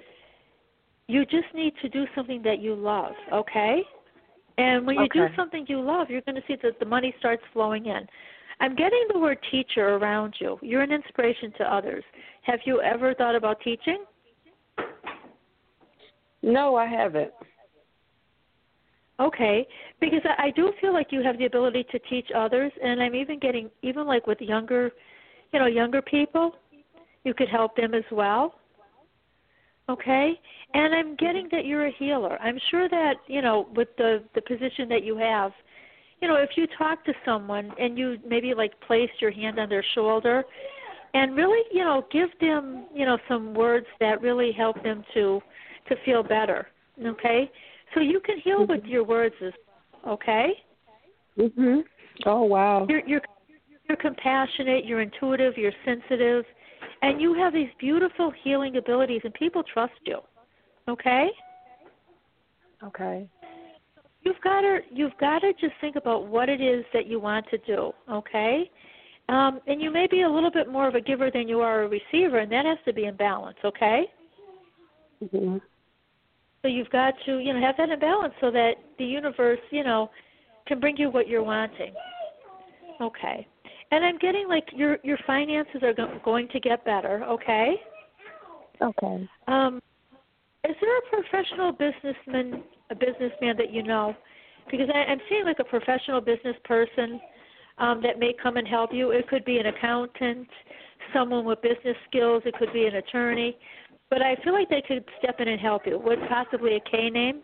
You just need to do something that you love, okay? And when you Okay. do something you love, you're going to see that the money starts flowing in. I'm getting the word teacher around you. You're an inspiration to others. Have you ever thought about teaching? No, I haven't. Okay, because I, I do feel like you have the ability to teach others, and I'm even getting, even like with younger, you know, younger people, you could help them as well. Okay, and I'm getting that you're a healer. I'm sure that, you know, with the, the position that you have, you know, if you talk to someone and you maybe like placed your hand on their shoulder and really, you know, give them, you know, some words that really help them to to feel better. Okay? So you can heal mm-hmm. with your words as well, okay? Mhm. Oh wow. You're you're you're compassionate, you're intuitive, you're sensitive, and you have these beautiful healing abilities and people trust you. Okay? Okay. You've got to you've got to just think about what it is that you want to do, okay? Um, and you may be a little bit more of a giver than you are a receiver, and that has to be in balance, okay? Mhm. So you've got to, you know, have that in balance so that the universe, you know, can bring you what you're wanting. Okay. And I'm getting like your your finances are go- going to get better, okay? Okay. Um, is there a professional businessman, a businessman that you know? Because I, I'm seeing like a professional business person um, that may come and help you. It could be an accountant, someone with business skills. It could be an attorney. But I feel like they could step in and help you. Would possibly a K name?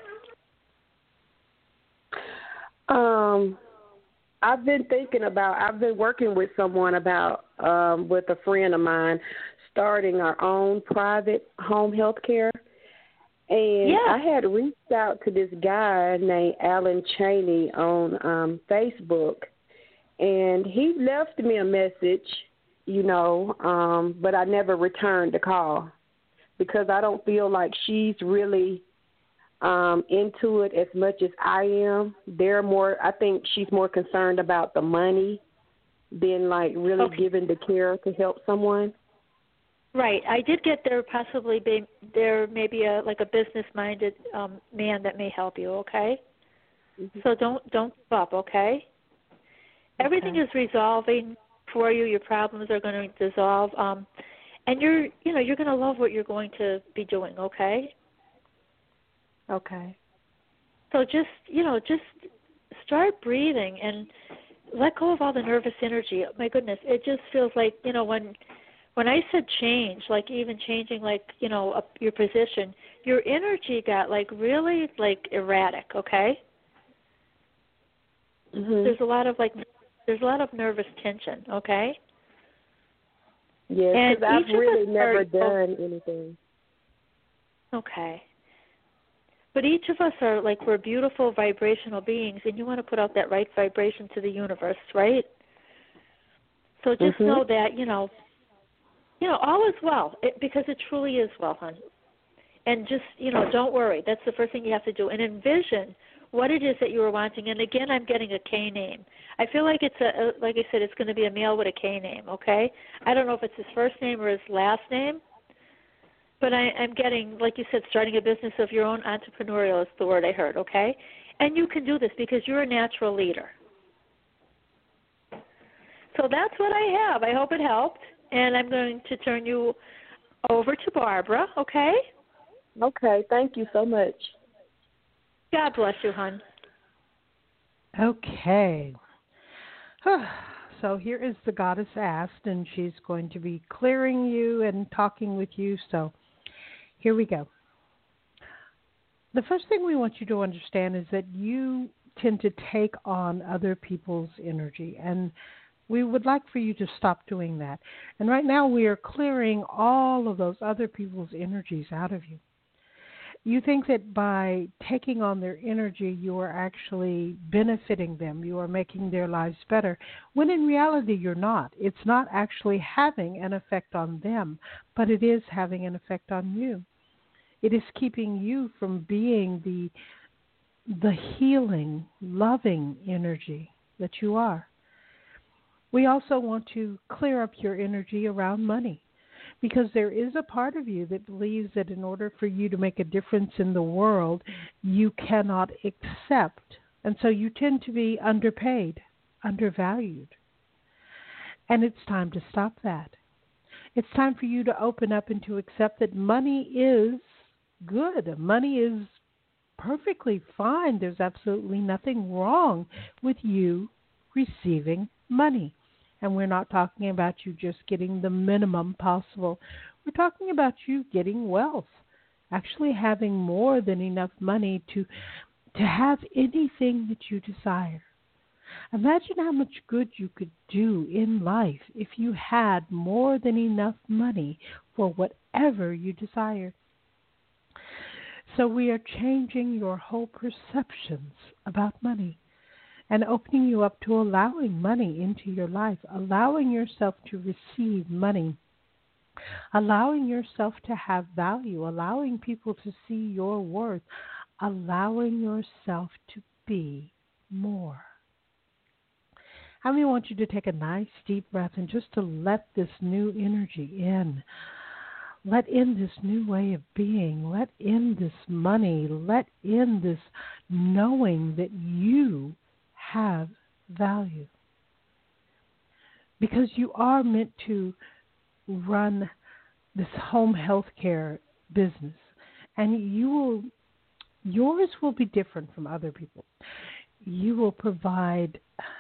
Um, I've been thinking about. I've been working with someone about um, with a friend of mine, starting our own private home health care. And Yeah. I had reached out to this guy named Alan Cheney on um, Facebook, and he left me a message, you know, um, but I never returned the call because I don't feel like she's really um, into it as much as I am. They're more, I think she's more concerned about the money than like really Okay. giving the care to help someone. Right. I did get there possibly be, there may be a like a business-minded um, man that may help you, okay? Mm-hmm. So don't don't give up, okay? Everything Okay. is resolving for you. Your problems are going to dissolve. Um, and you're, you know, you're going to love what you're going to be doing, okay? Okay. So just, you know, just start breathing and let go of all the nervous energy. My goodness, it just feels like, you know, when when I said change, like even changing, like, you know, up your position, your energy got like really like erratic. Okay. Mhm. There's a lot of like, there's a lot of nervous tension. Okay. Yeah, and because I've each of really us never are, done anything. Okay. But each of us are like, we're beautiful vibrational beings, and you want to put out that right vibration to the universe, right? So just Mhm. know that, you know, you know, all is well, it, because it truly is well, hon. And just, you know, don't worry. That's the first thing you have to do. And envision what it is that you are wanting. And again, I'm getting a K name. I feel like it's a, a like I said, it's going to be a male with a K name, okay? I don't know if it's his first name or his last name, but I, I'm getting, like you said, starting a business of your own. Entrepreneurial is the word I heard, okay? And you can do this because you're a natural leader. So that's what I have. I hope it helped. And I'm going to turn you over to Barbara, okay? Okay, thank you so much. God bless you, hon. Okay. So here is the goddess asked, and she's going to be clearing you and talking with you. So here we go. The first thing we want you to understand is that you tend to take on other people's energy, and we would like for you to stop doing that. And right now we are clearing all of those other people's energies out of you. You think that by taking on their energy, you are actually benefiting them. You are making their lives better, when in reality you're not. It's not actually having an effect on them, but it is having an effect on you. It is keeping you from being the the healing, loving energy that you are. We also want to clear up your energy around money, because there is a part of you that believes that in order for you to make a difference in the world, you cannot accept. And so you tend to be underpaid, undervalued. And it's time to stop that. It's time for you to open up and to accept that money is good. Money is perfectly fine. There's absolutely nothing wrong with you receiving money. And we're not talking about you just getting the minimum possible. We're talking about you getting wealth, actually having more than enough money to to have anything that you desire. Imagine how much good you could do in life if you had more than enough money for whatever you desire. So we are changing your whole perceptions about money and opening you up to allowing money into your life, allowing yourself to receive money, allowing yourself to have value, allowing people to see your worth, allowing yourself to be more. I mean, I want you to take a nice deep breath and just to let this new energy in. Let in this new way of being. Let in this money. Let in this knowing that you have value. Because you are meant to run this home health care business. And you will, yours will be different from other people. You will provide,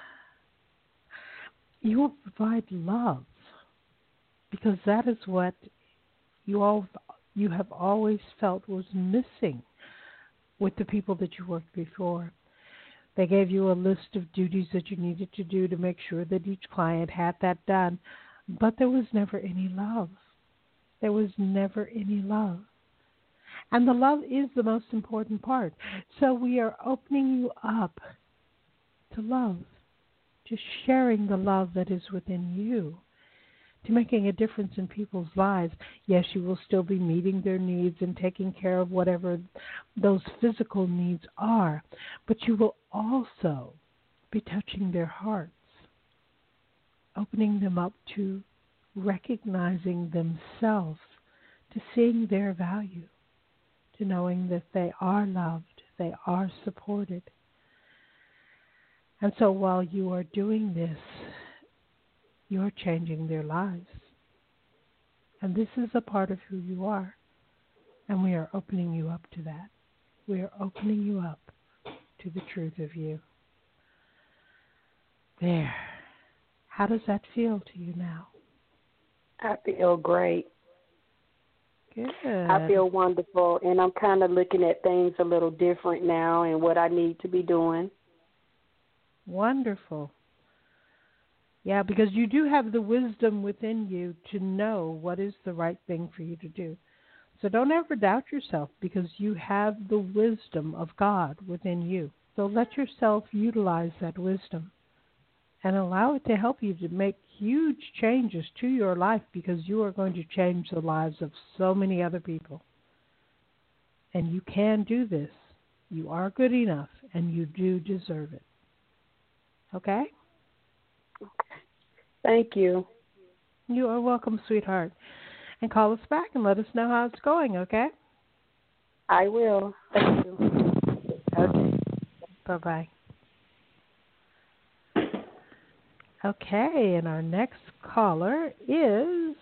you will provide love. Because that is what you all you have always felt was missing with the people that you worked before. They gave you a list of duties that you needed to do to make sure that each client had that done, but there was never any love. There was never any love. And the love is the most important part. So we are opening you up to love, to sharing the love that is within you, to making a difference in people's lives. Yes, you will still be meeting their needs and taking care of whatever those physical needs are, but you will also be touching their hearts, opening them up to recognizing themselves, to seeing their value, to knowing that they are loved, they are supported. And so while you are doing this, you're changing their lives. And this is a part of who you are. And we are opening you up to that. We are opening you up to the truth of you. There. How does that feel to you now? I feel great. Good. I feel wonderful, and I'm kind of looking at things a little different now and what I need to be doing. Wonderful. Yeah, because you do have the wisdom within you to know what is the right thing for you to do. So don't ever doubt yourself, because you have the wisdom of God within you. So let yourself utilize that wisdom and allow it to help you to make huge changes to your life, because you are going to change the lives of so many other people. And you can do this. You are good enough, and you do deserve it. Okay? Thank you. You are welcome, sweetheart. And call us back and let us know how it's going, okay? I will. Thank you. Okay. Bye-bye. Okay, and our next caller is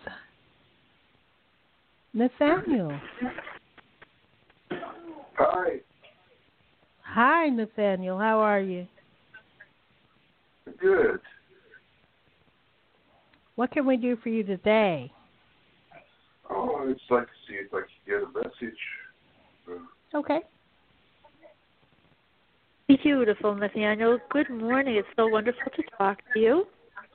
Nathaniel. Hi. Hi, Nathaniel. How are you? Good. What can we do for you today? Oh, I'd just like to see if I can get a message. Uh, Okay. Beautiful, Nathaniel. Good morning. It's so wonderful to talk to you.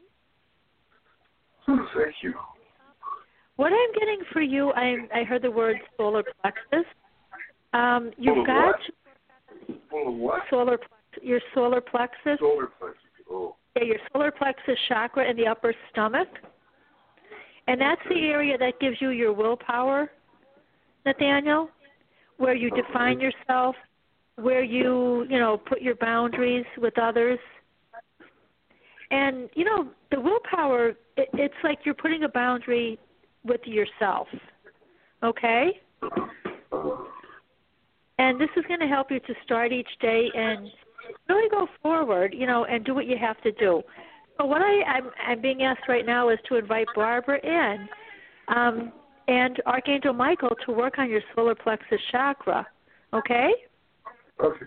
Thank you. What I'm getting for you, I I heard the word solar plexus. Um, you've Full of got what? Full of what? solar plex- your solar plexus. Solar plexus. Oh. Yeah, your solar plexus chakra in the upper stomach. And that's the area that gives you your willpower, Nathaniel, where you define yourself, where you, you know, put your boundaries with others. And, you know, the willpower, it, it's like you're putting a boundary with yourself, okay? And this is going to help you to start each day and really go forward, you know, and do what you have to do. So what I, I'm, I'm being asked right now is to invite Barbara in um, and Archangel Michael to work on your solar plexus chakra, okay? Okay.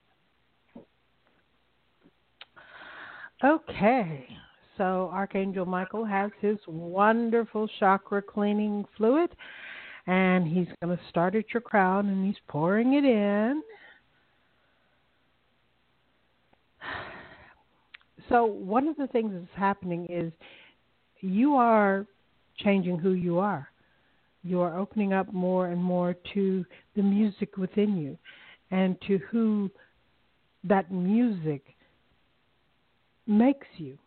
Okay. So Archangel Michael has his wonderful chakra cleaning fluid, and he's going to start at your crown, and he's pouring it in. So one of the things that's happening is you are changing who you are. You are opening up more and more to the music within you and to who that music makes you.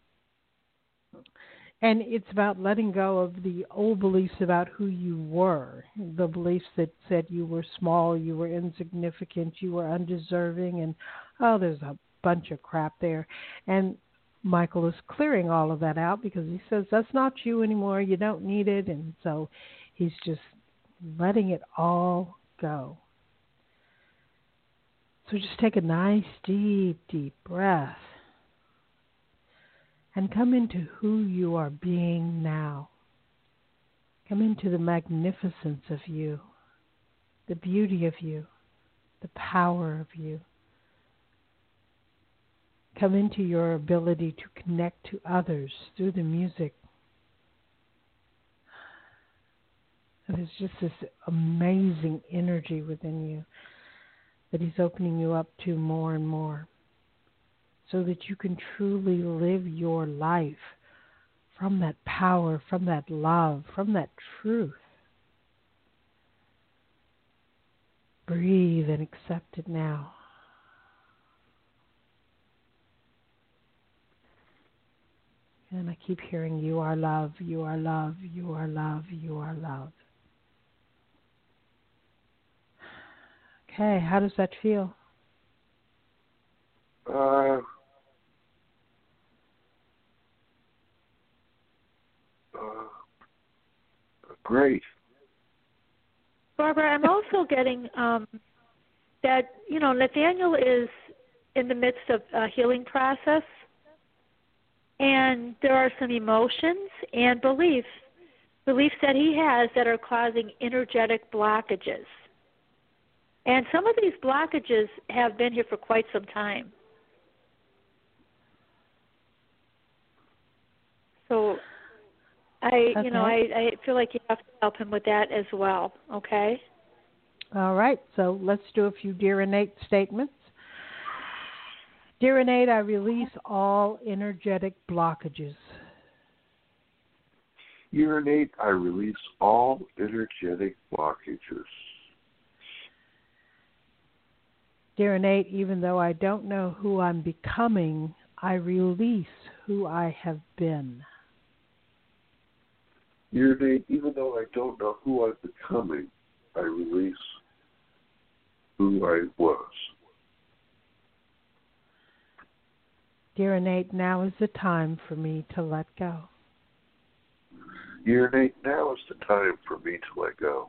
And it's about letting go of the old beliefs about who you were, the beliefs that said you were small, you were insignificant, you were undeserving, and, oh, there's a bunch of crap there. And Michael is clearing all of that out because he says, that's not you anymore, you don't need it, and so he's just letting it all go. So just take a nice, deep, deep breath. And come into who you are being now. Come into the magnificence of you, the beauty of you, the power of you. Come into your ability to connect to others through the music. There's just this amazing energy within you that he's opening you up to more and more, so that you can truly live your life from that power, from that love, from that truth. Breathe and accept it now. And I keep hearing, you are love, you are love, you are love, you are love. Okay, how does that feel? Uh, uh, great. Barbara, I'm also getting um, that, you know, Nathaniel is in the midst of a healing process, and there are some emotions and beliefs, beliefs that he has that are causing energetic blockages. And some of these blockages have been here for quite some time. So I, Okay. you know, I, I feel like you have to help him with that as well, okay? All right, so let's do a few Dear Innate statements. Dear Innate, I release all energetic blockages. Dear Innate, I release all energetic blockages. Dear Innate, even though I don't know who I'm becoming, I release who I have been. Dear Innate, even though I don't know who I'm becoming, I release who I was. Dear Innate, now is the time for me to let go. Dear Innate, now is the time for me to let go.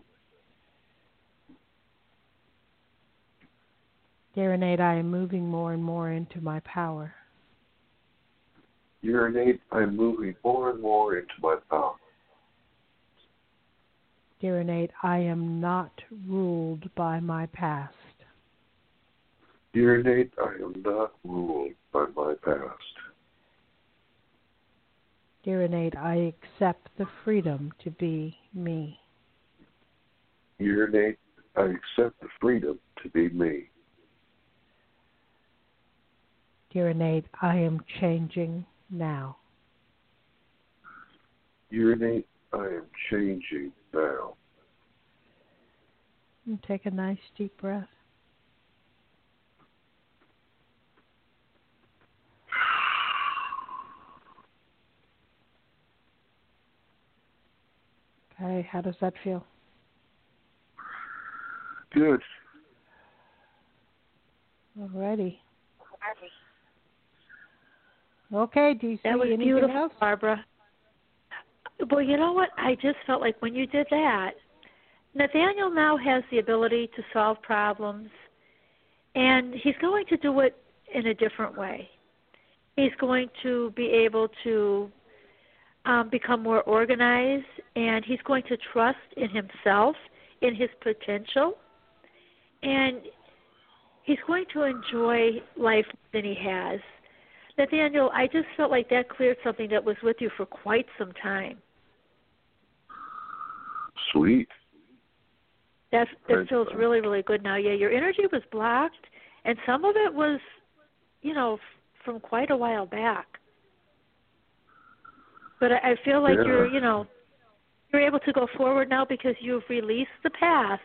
Dear Innate, I am moving more and more into my power. Dear Innate, I'm moving more and more into my power. Dear Innate, I am not ruled by my past. Dear Innate, I am not ruled by my past. Dear Innate, I accept the freedom to be me. Dear Innate, I accept the freedom to be me. Dear Innate, I am changing now. Dear Innate, I am changing now. And take a nice deep breath. Okay, how does that feel? Good. Alrighty. Okay, do you see That was anything beautiful, else? Barbara. Well, you know what? I just felt like when you did that, Nathaniel now has the ability to solve problems, and he's going to do it in a different way. He's going to be able to um, become more organized, and he's going to trust in himself, in his potential, and he's going to enjoy life than he has. Nathaniel, I just felt like that cleared something that was with you for quite some time. Sweet. That that Thanks, feels man. really, really good now. Yeah, your energy was blocked, and some of it was, you know, f- from quite a while back. But I, I feel like Yeah. you're, you know, you're able to go forward now because you've released the past,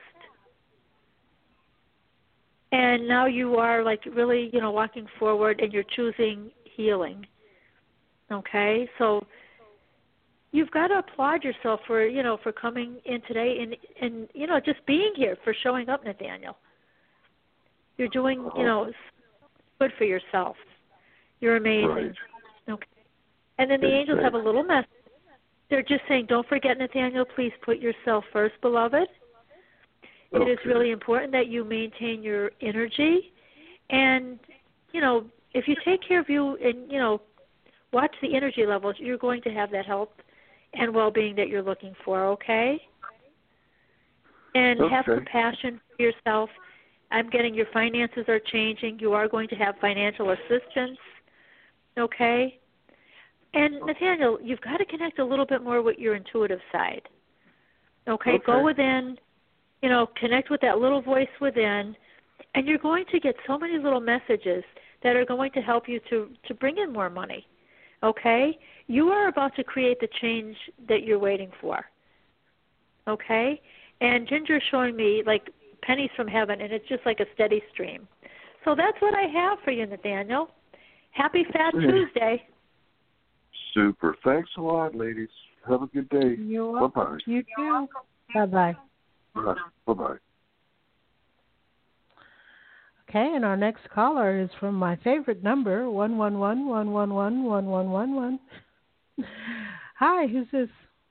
and now you are like really, you know, walking forward, and you're choosing healing. Okay, so you've got to applaud yourself for, you know, for coming in today and, and you know, just being here, for showing up, Nathaniel. You're doing, you know, good for yourself. You're amazing. Right. Okay. And then the Okay, angels have a little message. They're just saying, don't forget, Nathaniel, please put yourself first, beloved. It Okay. is really important that you maintain your energy. And, you know, if you take care of you and, you know, watch the energy levels, you're going to have that health and well-being that you're looking for, okay? And Okay. have compassion for yourself. I'm getting your finances are changing. You are going to have financial assistance, okay? And, Nathaniel, you've got to connect a little bit more with your intuitive side, okay? Okay. Go within, you know, connect with that little voice within, and you're going to get so many little messages that are going to help you to, to bring in more money, okay? You are about to create the change that you're waiting for, okay? And Ginger's showing me, like, pennies from heaven, and it's just like a steady stream. So that's what I have for you, Nathaniel. Happy Fat Hmm. Tuesday. Super. Thanks a lot, ladies. Have a good day. You're welcome. Bye-bye. You too. Bye-bye. Bye. Bye-bye. Okay, and our next caller is from my favorite number, one one one, one one one, one one one one. Hi, who's this?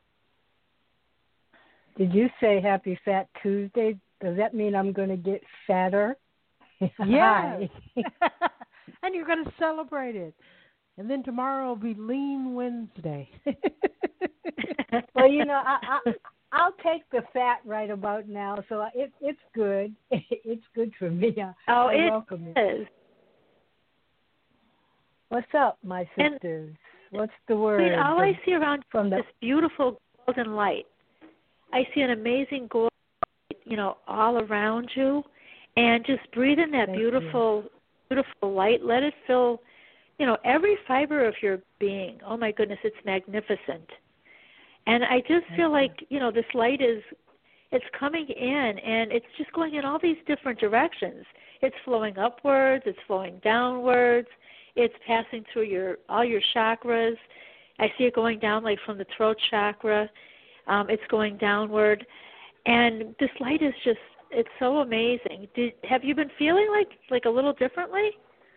Did you say Happy Fat Tuesday? Does that mean I'm going to get fatter? Yeah. Hi. And you're going to celebrate it. And then tomorrow will be Lean Wednesday. Well, you know, I, I, I'll take the fat right about now, so it, it's good. It's good for me. I, Oh, I it welcome it. is. What's up, my And- sisters? What's the word? Wait, all I see around from the this beautiful golden light. I see an amazing golden light, you know, all around you. And just breathe in that Thank beautiful, beautiful light. Let it fill, you know, every fiber of your being. Oh, my goodness, it's magnificent. And I just feel like, you know, this light is, it's coming in, and it's just going in all these different directions. It's flowing upwards. It's flowing downwards. It's passing through your all your chakras. I see it going down like from the throat chakra. Um, it's going downward. And this light is just, it's so amazing. Did, have you been feeling like, like a little differently?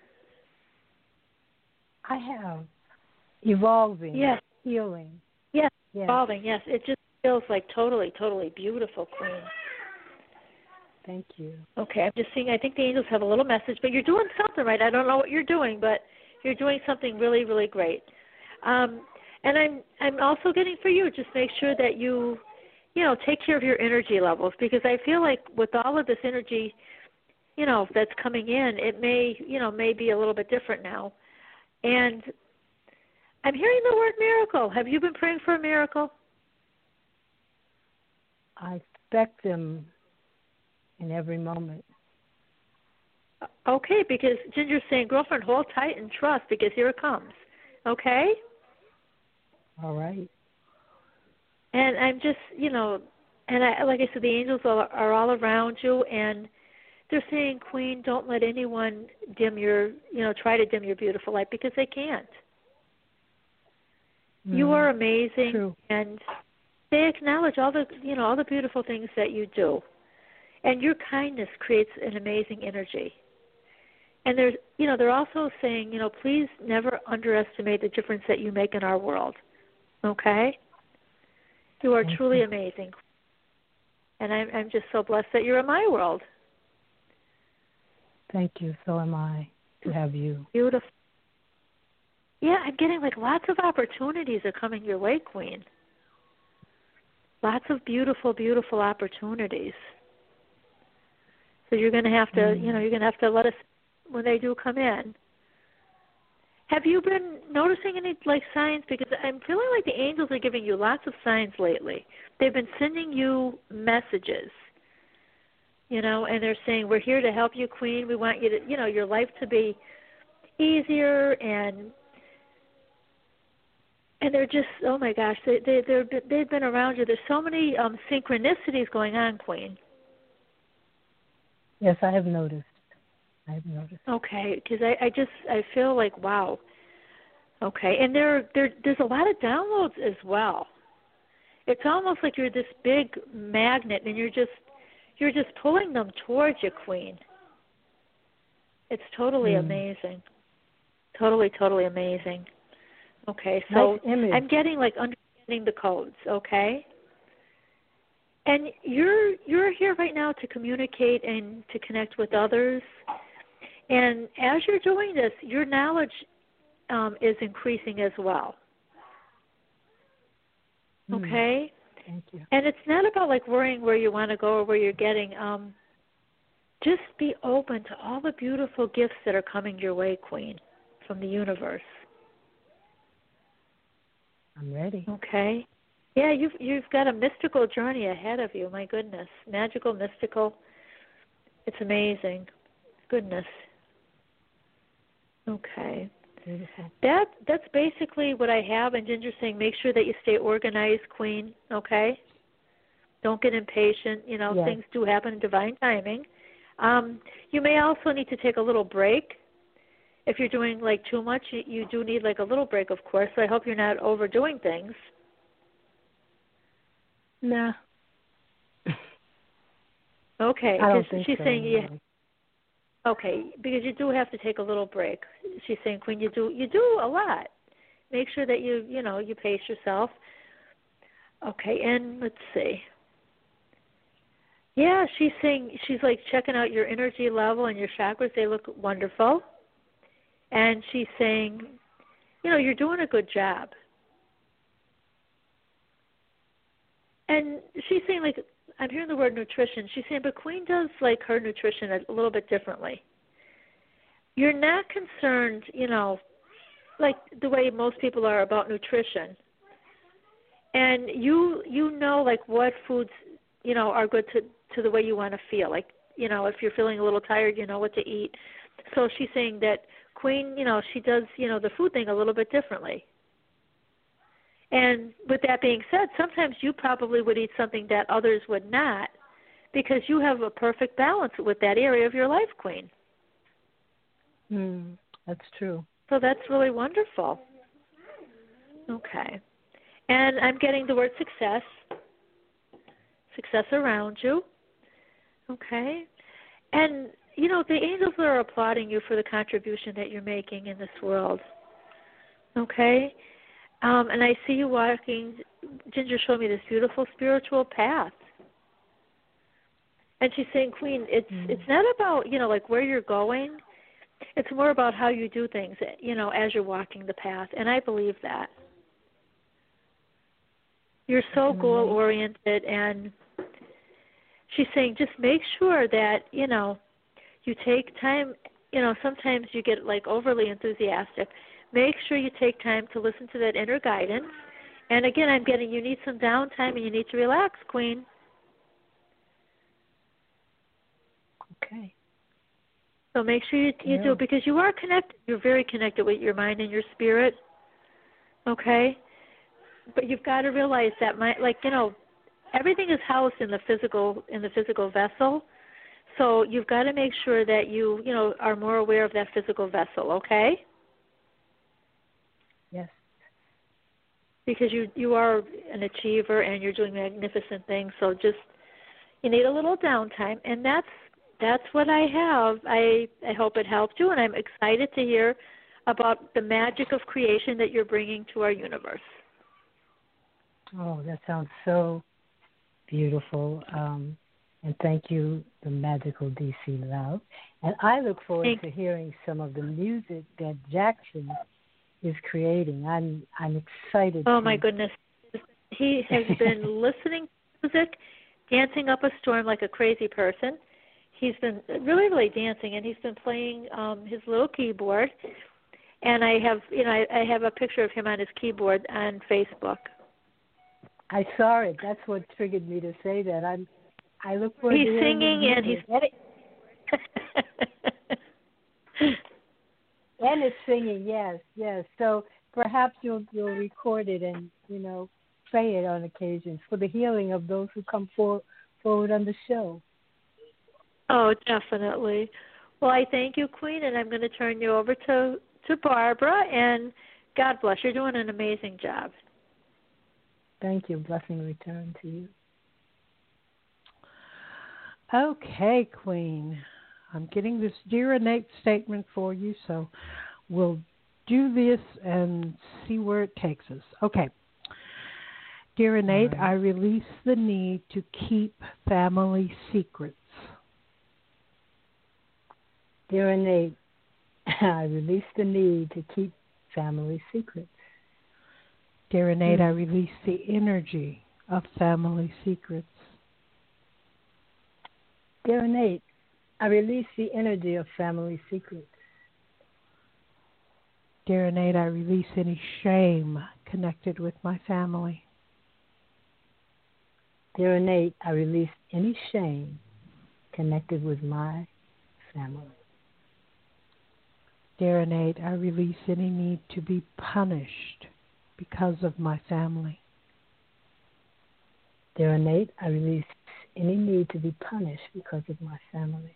I have. Evolving. Yes. Healing. Yes, Yes. evolving, yes. It just feels like totally, totally beautiful, Queen. Thank you. Okay, I'm just seeing, I think the angels have a little message, but you're doing something right. I don't know what you're doing, but you're doing something really, really great. Um, and I'm I'm also getting for you, just make sure that you, you know, take care of your energy levels, because I feel like with all of this energy, you know, that's coming in, it may, you know, may be a little bit different now. And I'm hearing the word miracle. Have you been praying for a miracle? I expect them in every moment. Okay, because Ginger's saying, girlfriend, hold tight and trust, because here it comes. Okay? All right. And I'm just, you know, and I, like I said, the angels are, are all around you, and they're saying, Queen, don't let anyone dim your, you know, try to dim your beautiful light, because they can't. Mm, you are amazing, true. and they acknowledge all the, you know, all the beautiful things that you do. And your kindness creates an amazing energy. And there's, you know, they're also saying, you know, please never underestimate the difference that you make in our world. Okay? You are Thank truly you. amazing. And I'm, I'm just so blessed that you're in my world. Thank you. So am I to have you. Beautiful. Yeah, I'm getting like lots of opportunities are coming your way, Queen. Lots of beautiful, beautiful opportunities. So you're going to have to, Mm. you know, you're going to have to let us when they do come in. Have you been noticing any like signs? Because I'm feeling like the angels are giving you lots of signs lately. They've been sending you messages, you know, and they're saying, we're here to help you, Queen. We want you to, you know, your life to be easier, and and they're just, oh my gosh, they they they're, they've been around you. There's so many um, synchronicities going on, Queen. Yes, I have noticed. I have noticed. Okay, because I, I just I feel like wow. Okay, and there there there's a lot of downloads as well. It's almost like you're this big magnet, and you're just you're just pulling them towards you, Queen. It's totally Mm. amazing. Totally, totally amazing. Okay, so Nice image. I'm getting like understanding the codes, okay? And you're you're here right now to communicate and to connect with others. And as you're doing this, your knowledge um, is increasing as well. Mm. Okay? Thank you. And it's not about like worrying where you want to go or where you're getting. Um, just be open to all the beautiful gifts that are coming your way, Queen, from the universe. I'm ready. Okay. Yeah, you've you've got a mystical journey ahead of you. My goodness, magical, mystical. It's amazing. Goodness. Okay. Beautiful. That that's basically what I have. And Ginger's saying, make sure that you stay organized, Queen. Okay. Don't get impatient. You know, Yes. things do happen in divine timing. Um, you may also need to take a little break. If you're doing like too much, you, you do need like a little break, of course. So I hope you're not overdoing things. Nah. Okay. I don't 'cause think she's so. saying you. Really. Okay, because you do have to take a little break. She's saying, Queen, you do you do a lot. Make sure that you you know you pace yourself. Okay, and let's see. Yeah, she's saying she's like checking out your energy level and your chakras. They look wonderful. And she's saying, you know, you're doing a good job. And she's saying, like, I'm hearing the word nutrition. She's saying, but Queen does like her nutrition a little bit differently. You're not concerned, you know, like the way most people are about nutrition. And you you know like what foods, you know, are good to, to the way you want to feel. Like, you know, if you're feeling a little tired, you know what to eat. So she's saying that Queen, you know, she does, you know, the food thing a little bit differently. And with that being said, sometimes you probably would eat something that others would not because you have a perfect balance with that area of your life, Queen. Mm, that's true. So that's really wonderful. Okay. And I'm getting the word success, success around you. Okay. And, you know, the angels are applauding you for the contribution that you're making in this world. Okay. Um, and I see you walking, Ginger showed me this beautiful spiritual path. And she's saying, Queen, it's mm. it's not about, you know, like where you're going. It's more about how you do things, you know, as you're walking the path. And I believe that. You're so mm. goal-oriented. And she's saying just make sure that, you know, you take time. You know, sometimes you get, like, overly enthusiastic. Make sure you take time to listen to that inner guidance. And, again, I'm getting you need some downtime and you need to relax, Queen. Okay. So make sure you, you yeah. do, because you are connected. You're very connected with your mind and your spirit, okay? But you've got to realize that, my, like, you know, everything is housed in the physical in the physical vessel. So you've got to make sure that you, you know, are more aware of that physical vessel, okay? Yes. Because you, you are an achiever and you're doing magnificent things. So just, you need a little downtime. And that's That's what I have. I, I hope it helped you, and I'm excited to hear about the magic of creation that you're bringing to our universe. Oh, that sounds so beautiful. Um, and thank you, the magical D C Love. And I look forward thank to hearing some of the music that Jackson is creating. I'm I'm excited. Oh, to... my goodness. He has been listening to music, dancing up a storm like a crazy person. he's been really, really dancing, and he's been playing um, his little keyboard. And I have, you know, I, I have a picture of him on his keyboard on Facebook. I saw it. That's what triggered me to say that. I'm. I look forward he's to hearing singing, him and he's. And it's singing, yes, yes. So perhaps you'll you'll record it and you know play it on occasions for the healing of those who come for, forward on the show. Oh, definitely. Well, I thank you, Queen, and I'm going to turn you over to to Barbara. And God bless. You're doing an amazing job. Thank you. Blessing return to you. Okay, Queen. I'm getting this dear innate statement for you, so we'll do this and see where it takes us. Okay. Dear innate, right. I release the need to keep family secrets. Dear innate, I release the need to keep family secrets. Dear innate, mm-hmm. I release the energy of family secrets. Dear innate, I release the energy of family secrets. Dear innate, I release any shame connected with my family. Dear innate, I release any shame connected with my family. Dear innate, I release any need to be punished because of my family. Dear innate, I release any need to be punished because of my family.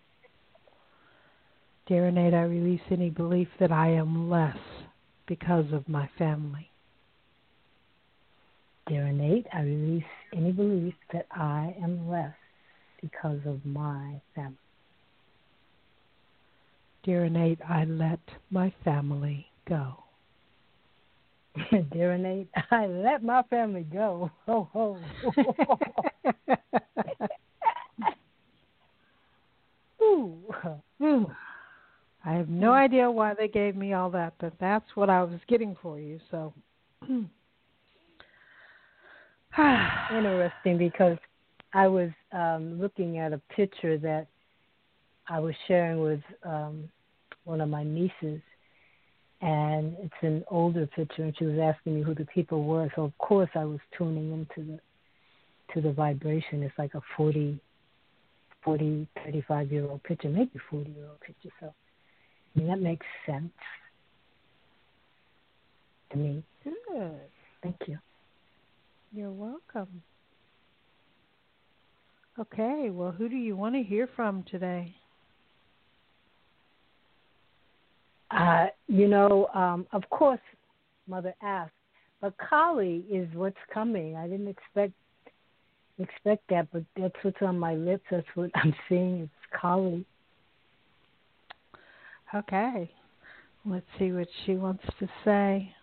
Dear innate, I release any belief that I am less because of my family. Dear innate, I release any belief that I am less because of my family. Dear innate, I let my family go. Dear innate, I let my family go. Ho, ho. Ooh. Ooh. I have no idea why they gave me all that, but that's what I was getting for you. So interesting, because I was um, looking at a picture that I was sharing with um, one of my nieces, and it's an older picture, and she was asking me who the people were. So of course I was tuning into the to the vibration. It's like a forty, forty, thirty-five year old picture, maybe forty year old picture. So I mean, that makes sense to me. Good. Thank you. You're welcome. Okay, well, who do you want to hear from today? Uh, you know, um, of course, Mother asked, but Kali is what's coming. I didn't expect expect that, but that's what's on my lips. That's what I'm seeing. It's Kali. Okay. Let's see what she wants to say.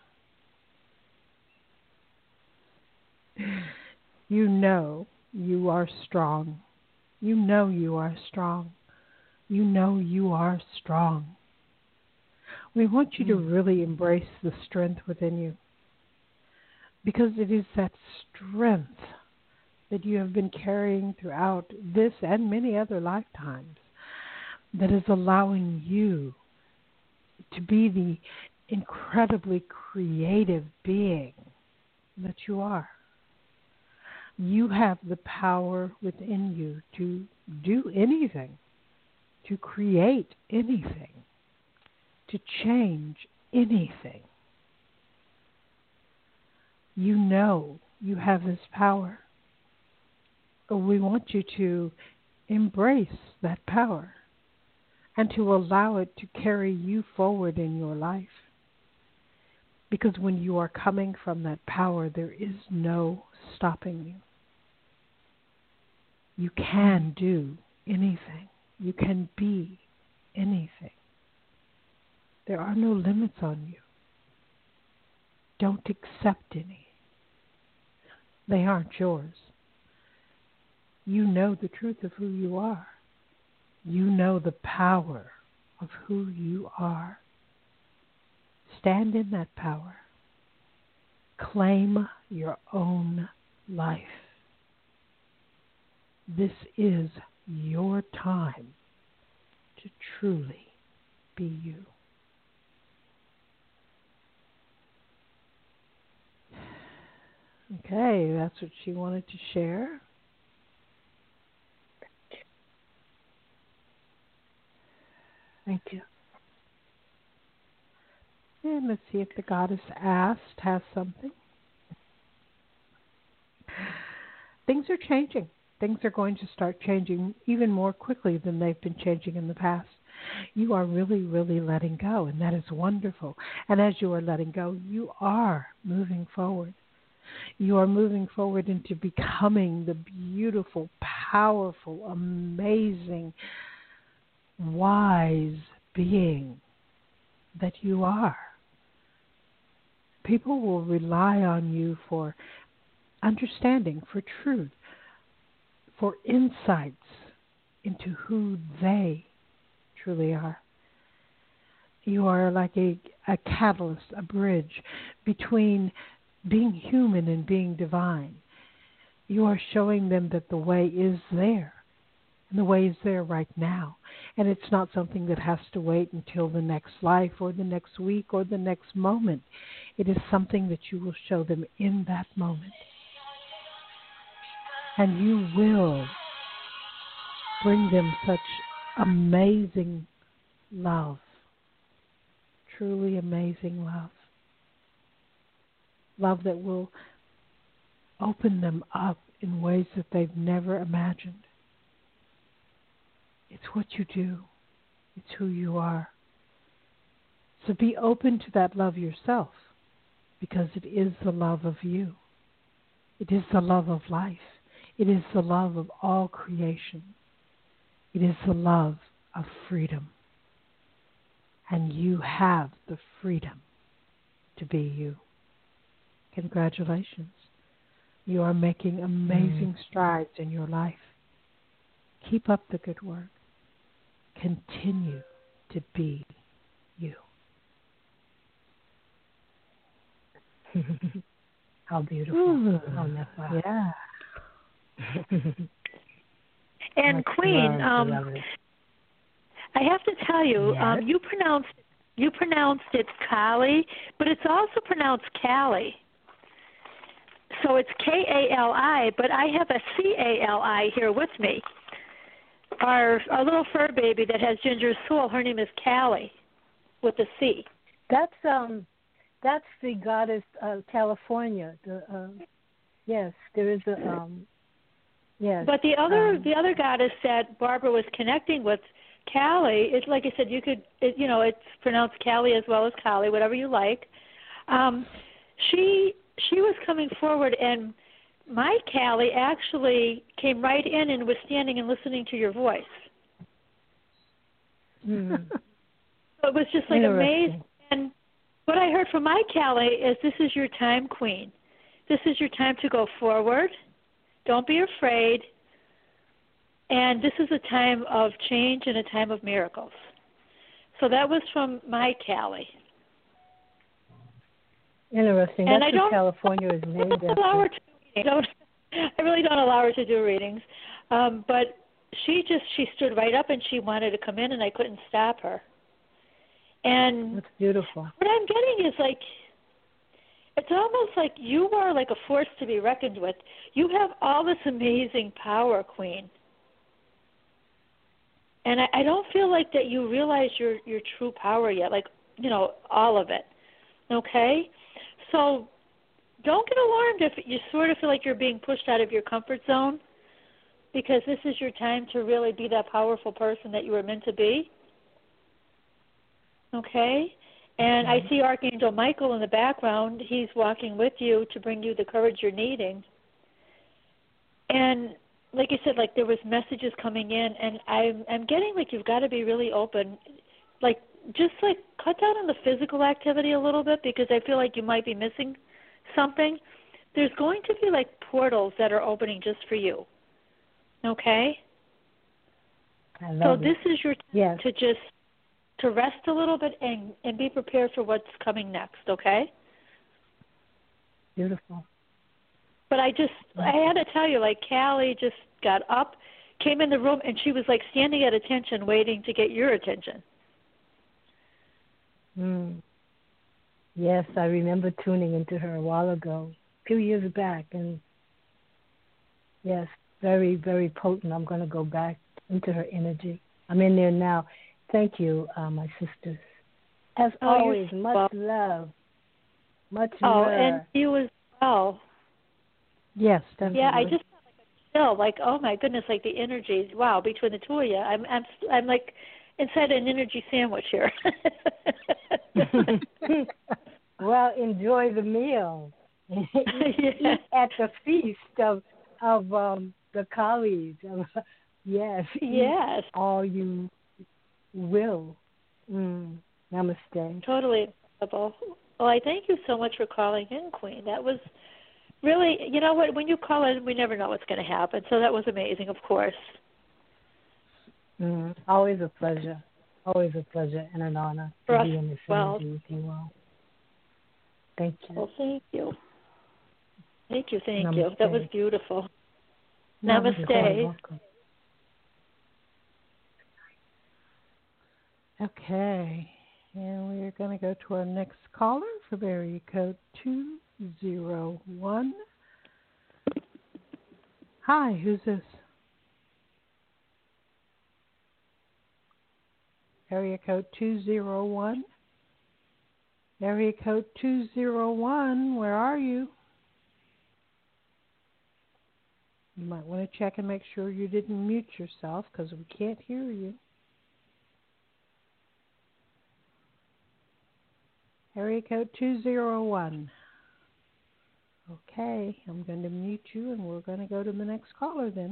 You know you are strong. You know you are strong. You know you are strong. We want you to really embrace the strength within you, because it is that strength that you have been carrying throughout this and many other lifetimes that is allowing you to be the incredibly creative being that you are. You have the power within you to do anything, to create anything, to change anything. You know you have this power. We want you to embrace that power and to allow it to carry you forward in your life. Because when you are coming from that power, there is no stopping you. You can do anything. You can be anything. There are no limits on you. Don't accept any. They aren't yours. You know the truth of who you are. You know the power of who you are. Stand in that power. Claim your own life. This is your time to truly be you. Okay, that's what she wanted to share. Thank you. And let's see if the goddess asked has something. Things are changing. Things are going to start changing even more quickly than they've been changing in the past. You are really, really letting go, and that is wonderful. And as you are letting go, you are moving forward. You are moving forward into becoming the beautiful, powerful, amazing, wise being that you are. People will rely on you for understanding, for truth, for insights into who they truly are. You are like a, a catalyst, a bridge between being human and being divine. You are showing them that the way is there, and the way is there right now. And it's not something that has to wait until the next life or the next week or the next moment. It is something that you will show them in that moment. And you will bring them such amazing love, truly amazing love. Love that will open them up in ways that they've never imagined. It's what you do. It's who you are. So be open to that love yourself, because it is the love of you. It is the love of life. It is the love of all creation. It is the love of freedom. And you have the freedom to be you. Congratulations. You are making amazing mm. strides in your life. Keep up the good work. Continue to be you. How beautiful. Ooh, How nice. Yeah. And Much Queen, love, um, I have to tell you, yes. um, you pronounced you pronounced it Kali, but it's also pronounced Callie. So it's K A L I, but I have a C A L I here with me. Our our little fur baby that has Ginger's soul, her name is Callie, with a C. That's um, that's the goddess of California. The uh, yes, there is a um, yes. But the other um, the other goddess that Barbara was connecting with, Callie, it's like I said, you could it, you know it's pronounced Callie as well as Kali, whatever you like. Um, she she was coming forward, and my Callie actually came right in and was standing and listening to your voice. Mm. So it was just like amazing. And what I heard from my Callie is, this is your time, Queen. This is your time to go forward. Don't be afraid. And this is a time of change and a time of miracles. So that was from my Callie. Interesting. And That's I what California is named after. Allow her to, I, don't, I really don't allow her to do readings. Um, but she just, she stood right up and she wanted to come in, and I couldn't stop her. And that's beautiful. What I'm getting is like, it's almost like you are like a force to be reckoned with. You have all this amazing power, Queen. And I, I don't feel like that you realize your your true power yet, like, you know, all of it. Okay? So don't get alarmed if you sort of feel like you're being pushed out of your comfort zone, because this is your time to really be that powerful person that you were meant to be. Okay? And I see Archangel Michael in the background. He's walking with you to bring you the courage you're needing. And like I said, like there was messages coming in, and I'm I'm getting like you've got to be really open. Like just like cut down on the physical activity a little bit, because I feel like you might be missing something. There's going to be like portals that are opening just for you. Okay? I love so it. this is your time yes. to just to rest a little bit and, and be prepared for what's coming next, okay? Beautiful. But I just, I had to tell you, like, Callie just got up. came in the room, and she was like standing at attention, waiting to get your attention. Mm. Yes, I remember tuning into her a while ago, a few years back, and yes, very, very potent. I'm going to go back into her energy. I'm in there now. Thank you, uh, my sisters. As oh, always, much well. love. Much oh, love. Oh, and you as well. Yes, definitely. Yeah, I just felt like a chill, like, oh my goodness, like the energies, wow, between the two of you. I'm, I'm, I'm like inside an energy sandwich here. Well, enjoy the meal. eat, yeah. eat at the feast of of um, the colleagues. Yes. Yes. All you will. Mm. Namaste. Totally incredible. Well, I thank you so much for calling in, Queen. That was really, you know what, when you call in, we never know what's going to happen. So that was amazing, of course. Mm. Always a pleasure. Always a pleasure and an honor For to us be in this well. energy with you all. Thank you. Well, thank you. Thank you, thank Namaste. you. That was beautiful. Namaste. Namaste. Okay, and we are going to go to our next caller for area code two zero one. Hi, who's this? Area code two zero one. Area code two zero one, where are you? You might want to check and make sure you didn't mute yourself because we can't hear you. Area code two zero one. Okay, I'm going to mute you and we're going to go to the next caller then.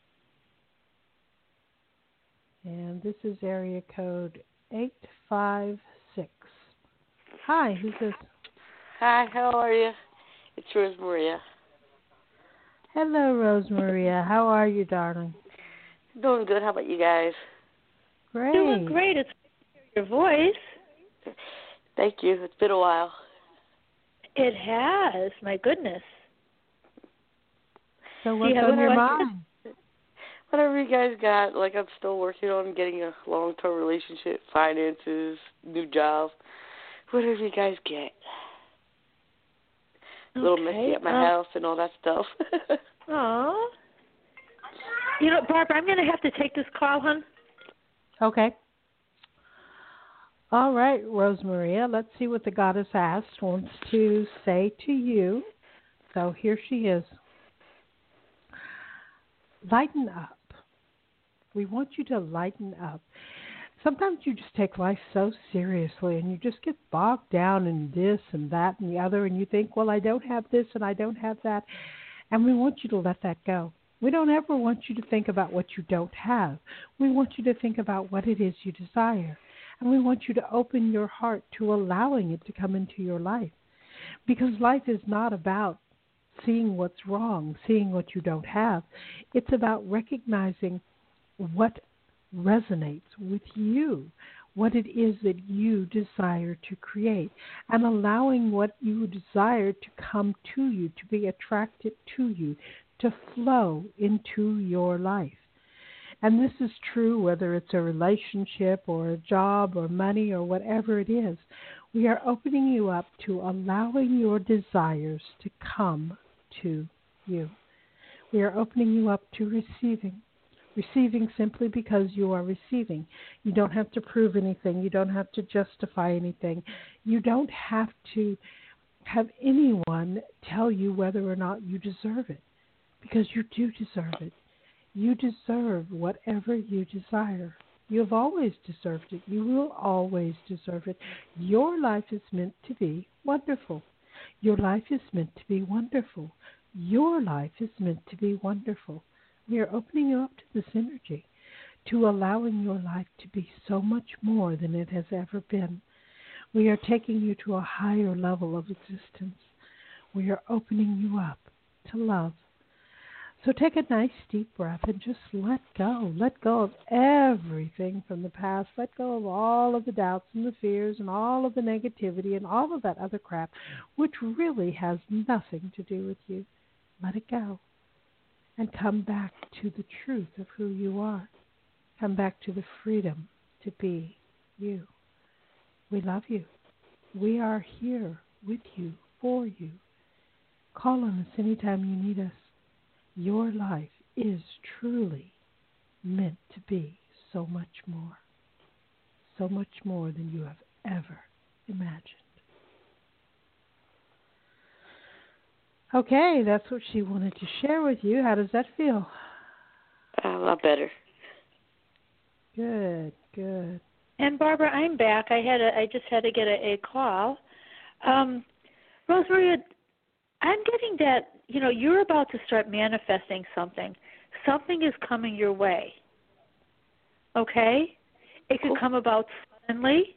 And this is area code eight five six. Hi, who's this? Hi, how are you? It's Rose Maria. Hello, Rose Maria. How are you, darling? Doing good. How about you guys? Great. Doing great. It's good to hear your voice. Thank you. It's been a while. It has. My goodness. So what's yeah, on your what, mind? Whatever you guys got, like I'm still working on getting a long-term relationship, finances, new job, whatever you guys get. A little okay. messy at my um, house and all that stuff. Aw. You know, Barbara, I'm going to have to take this call, hon. Okay. All right, Rose Maria, let's see what the goddess asked wants to say to you. So here she is. Lighten up. We want you to lighten up. Sometimes you just take life so seriously and you just get bogged down in this and that and the other, and you think, well, I don't have this and I don't have that. And we want you to let that go. We don't ever want you to think about what you don't have. We want you to think about what it is you desire. And we want you to open your heart to allowing it to come into your life. Because life is not about seeing what's wrong, seeing what you don't have. It's about recognizing what resonates with you, what it is that you desire to create, and allowing what you desire to come to you, to be attracted to you, to flow into your life. And this is true whether it's a relationship or a job or money or whatever it is. We are opening you up to allowing your desires to come to you. We are opening you up to receiving. Receiving simply because you are receiving. You don't have to prove anything. You don't have to justify anything. You don't have to have anyone tell you whether or not you deserve it, because you do deserve it. You deserve whatever you desire. You have always deserved it. You will always deserve it. Your life is meant to be wonderful. Your life is meant to be wonderful. Your life is meant to be wonderful. We are opening you up to this energy, to allowing your life to be so much more than it has ever been. We are taking you to a higher level of existence. We are opening you up to love. So take a nice deep breath and just let go. Let go of everything from the past. Let go of all of the doubts and the fears and all of the negativity and all of that other crap, which really has nothing to do with you. Let it go. and come back to the truth of who you are. Come back to the freedom to be you. We love you. We are here with you, for you. Call on us anytime you need us. Your life is truly meant to be so much more. So much more than you have ever imagined. Okay, that's what she wanted to share with you. How does that feel? A lot better. Good, good. And Barbara, I'm back. I had a, I just had to get a, a call. Um, Rosemaria, I'm getting that, you know, you're about to start manifesting something. Something is coming your way. Okay? It could Cool. come about suddenly.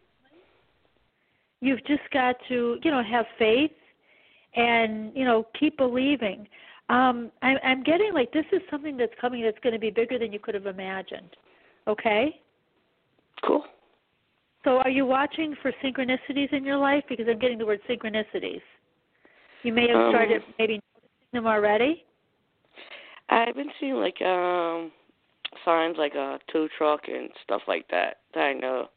You've just got to, you know, have faith and, you know, keep believing. Um, I, I'm getting like this is something that's coming that's going to be bigger than you could have imagined. Okay? Cool. So are you watching for synchronicities in your life? Because I'm getting the word synchronicities. You may have started um, maybe noticing them already. I've been seeing like um signs like a tow truck and stuff like that that I know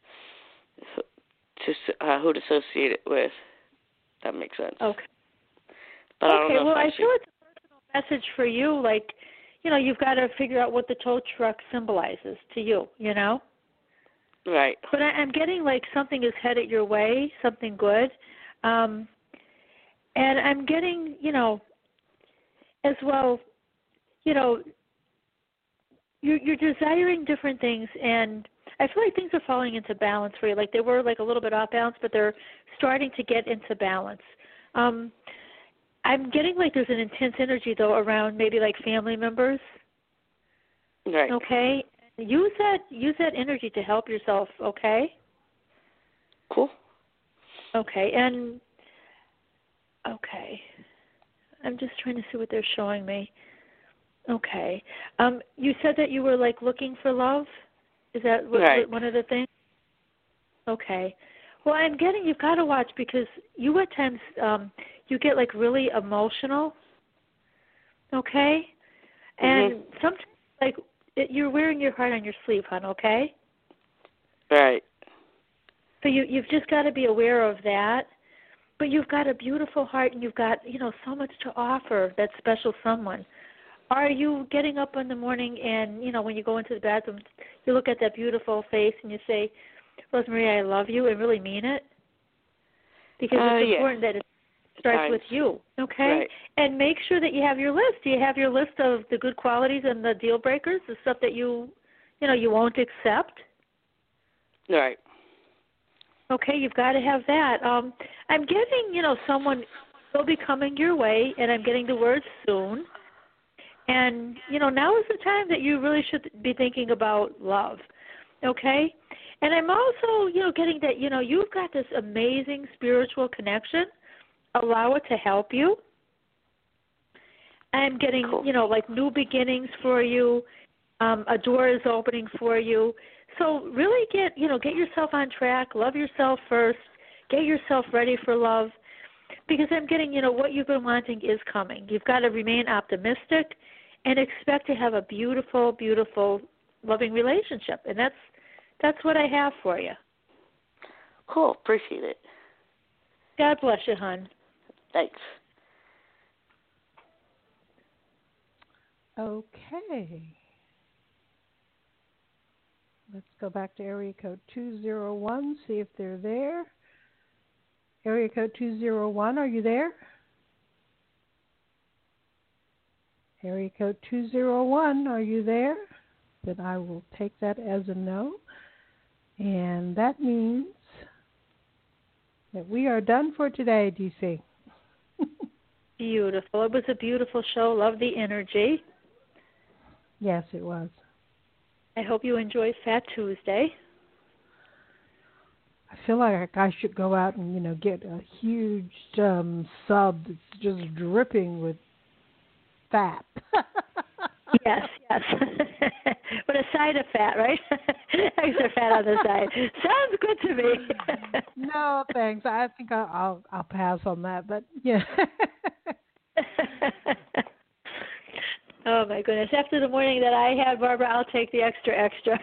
to uh, who to associate it with. That makes sense. Okay. But I don't okay, know well, if I, I feel it's a personal message for you. Like, you know, you've got to figure out what the tow truck symbolizes to you, you know? Right. But I, I'm getting like something is headed your way, something good. Um, and I'm getting, you know, as well, you know, you're, you're desiring different things, and I feel like things are falling into balance for you. Like they were like a little bit off balance, but they're starting to get into balance. Um, I'm getting like there's an intense energy, though, around maybe like family members. Right. Okay? Use that use that energy to help yourself, okay? Cool. Okay, and okay. I'm just trying to see what they're showing me. Okay. Um, you said that you were like looking for love? Is that what, right. one of the things? Okay. Well, I'm getting you've got to watch because you at times um, you get like really emotional. Okay? And Mm-hmm. sometimes like it, you're wearing your heart on your sleeve, hon, okay? Right. So you you've just got to be aware of that. But you've got a beautiful heart and you've got, you know, so much to offer that special someone. Are you getting up in the morning and, you know, when you go into the bathroom, you look at that beautiful face and you say, Rosemaria, I love you, and really mean it? Because uh, it's yeah. important that it starts Times. with you, okay? Right. And make sure that you have your list. Do you have your list of the good qualities and the deal breakers, the stuff that you, you know, you won't accept? Right. Okay, you've got to have that. Um, I'm getting, you know, someone will be coming your way, and I'm getting the word soon. And, you know, now is the time that you really should be thinking about love, okay? And I'm also, you know, getting that, you know, you've got this amazing spiritual connection. Allow it to help you. I'm getting, Cool. you know, like new beginnings for you. Um, a door is opening for you. So really get, you know, get yourself on track. Love yourself first. Get yourself ready for love. Because I'm getting, you know, what you've been wanting is coming. You've got to remain optimistic and expect to have a beautiful, beautiful, loving relationship. And that's that's what I have for you. Cool. Appreciate it. God bless you, hon. Thanks. Okay. Let's go back to area code two zero one, see if they're there. Area code two zero one, are you there? Area code two zero one, are you there? Then I will take that as a no. And that means that we are done for today, D C. Beautiful. It was a beautiful show. Love the energy. Yes, it was. I hope you enjoy Fat Tuesday. I feel like I should go out and, you know, get a huge um, sub that's just dripping with fat. Yes, yes. With a side of fat, right? Extra fat on the side. Sounds good to me. No, thanks. I think I'll I'll, I'll pass on that. But yeah. Oh my goodness! After the morning that I had, Barbara, I'll take the extra extra.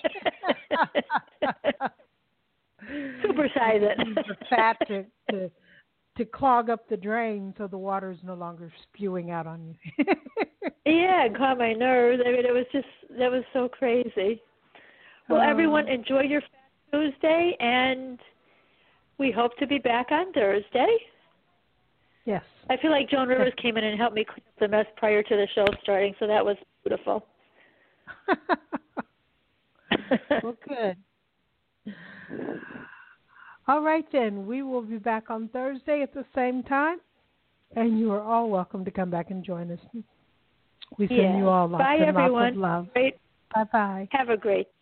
Supersize it. The fat to, to to clog up the drain so the water is no longer spewing out on you. Yeah, it caught my nerves. I mean, it was just that was so crazy. Well, um, everyone, enjoy your Fat Tuesday, and we hope to be back on Thursday. Yes. I feel like Joan Rivers came in and helped me clean up the mess prior to the show starting, so that was beautiful. Well, good. All right, then. We will be back on Thursday at the same time, and you are all welcome to come back and join us. We send yeah. you all lots Bye, and everyone. lots of love. Great. Bye-bye. Have a great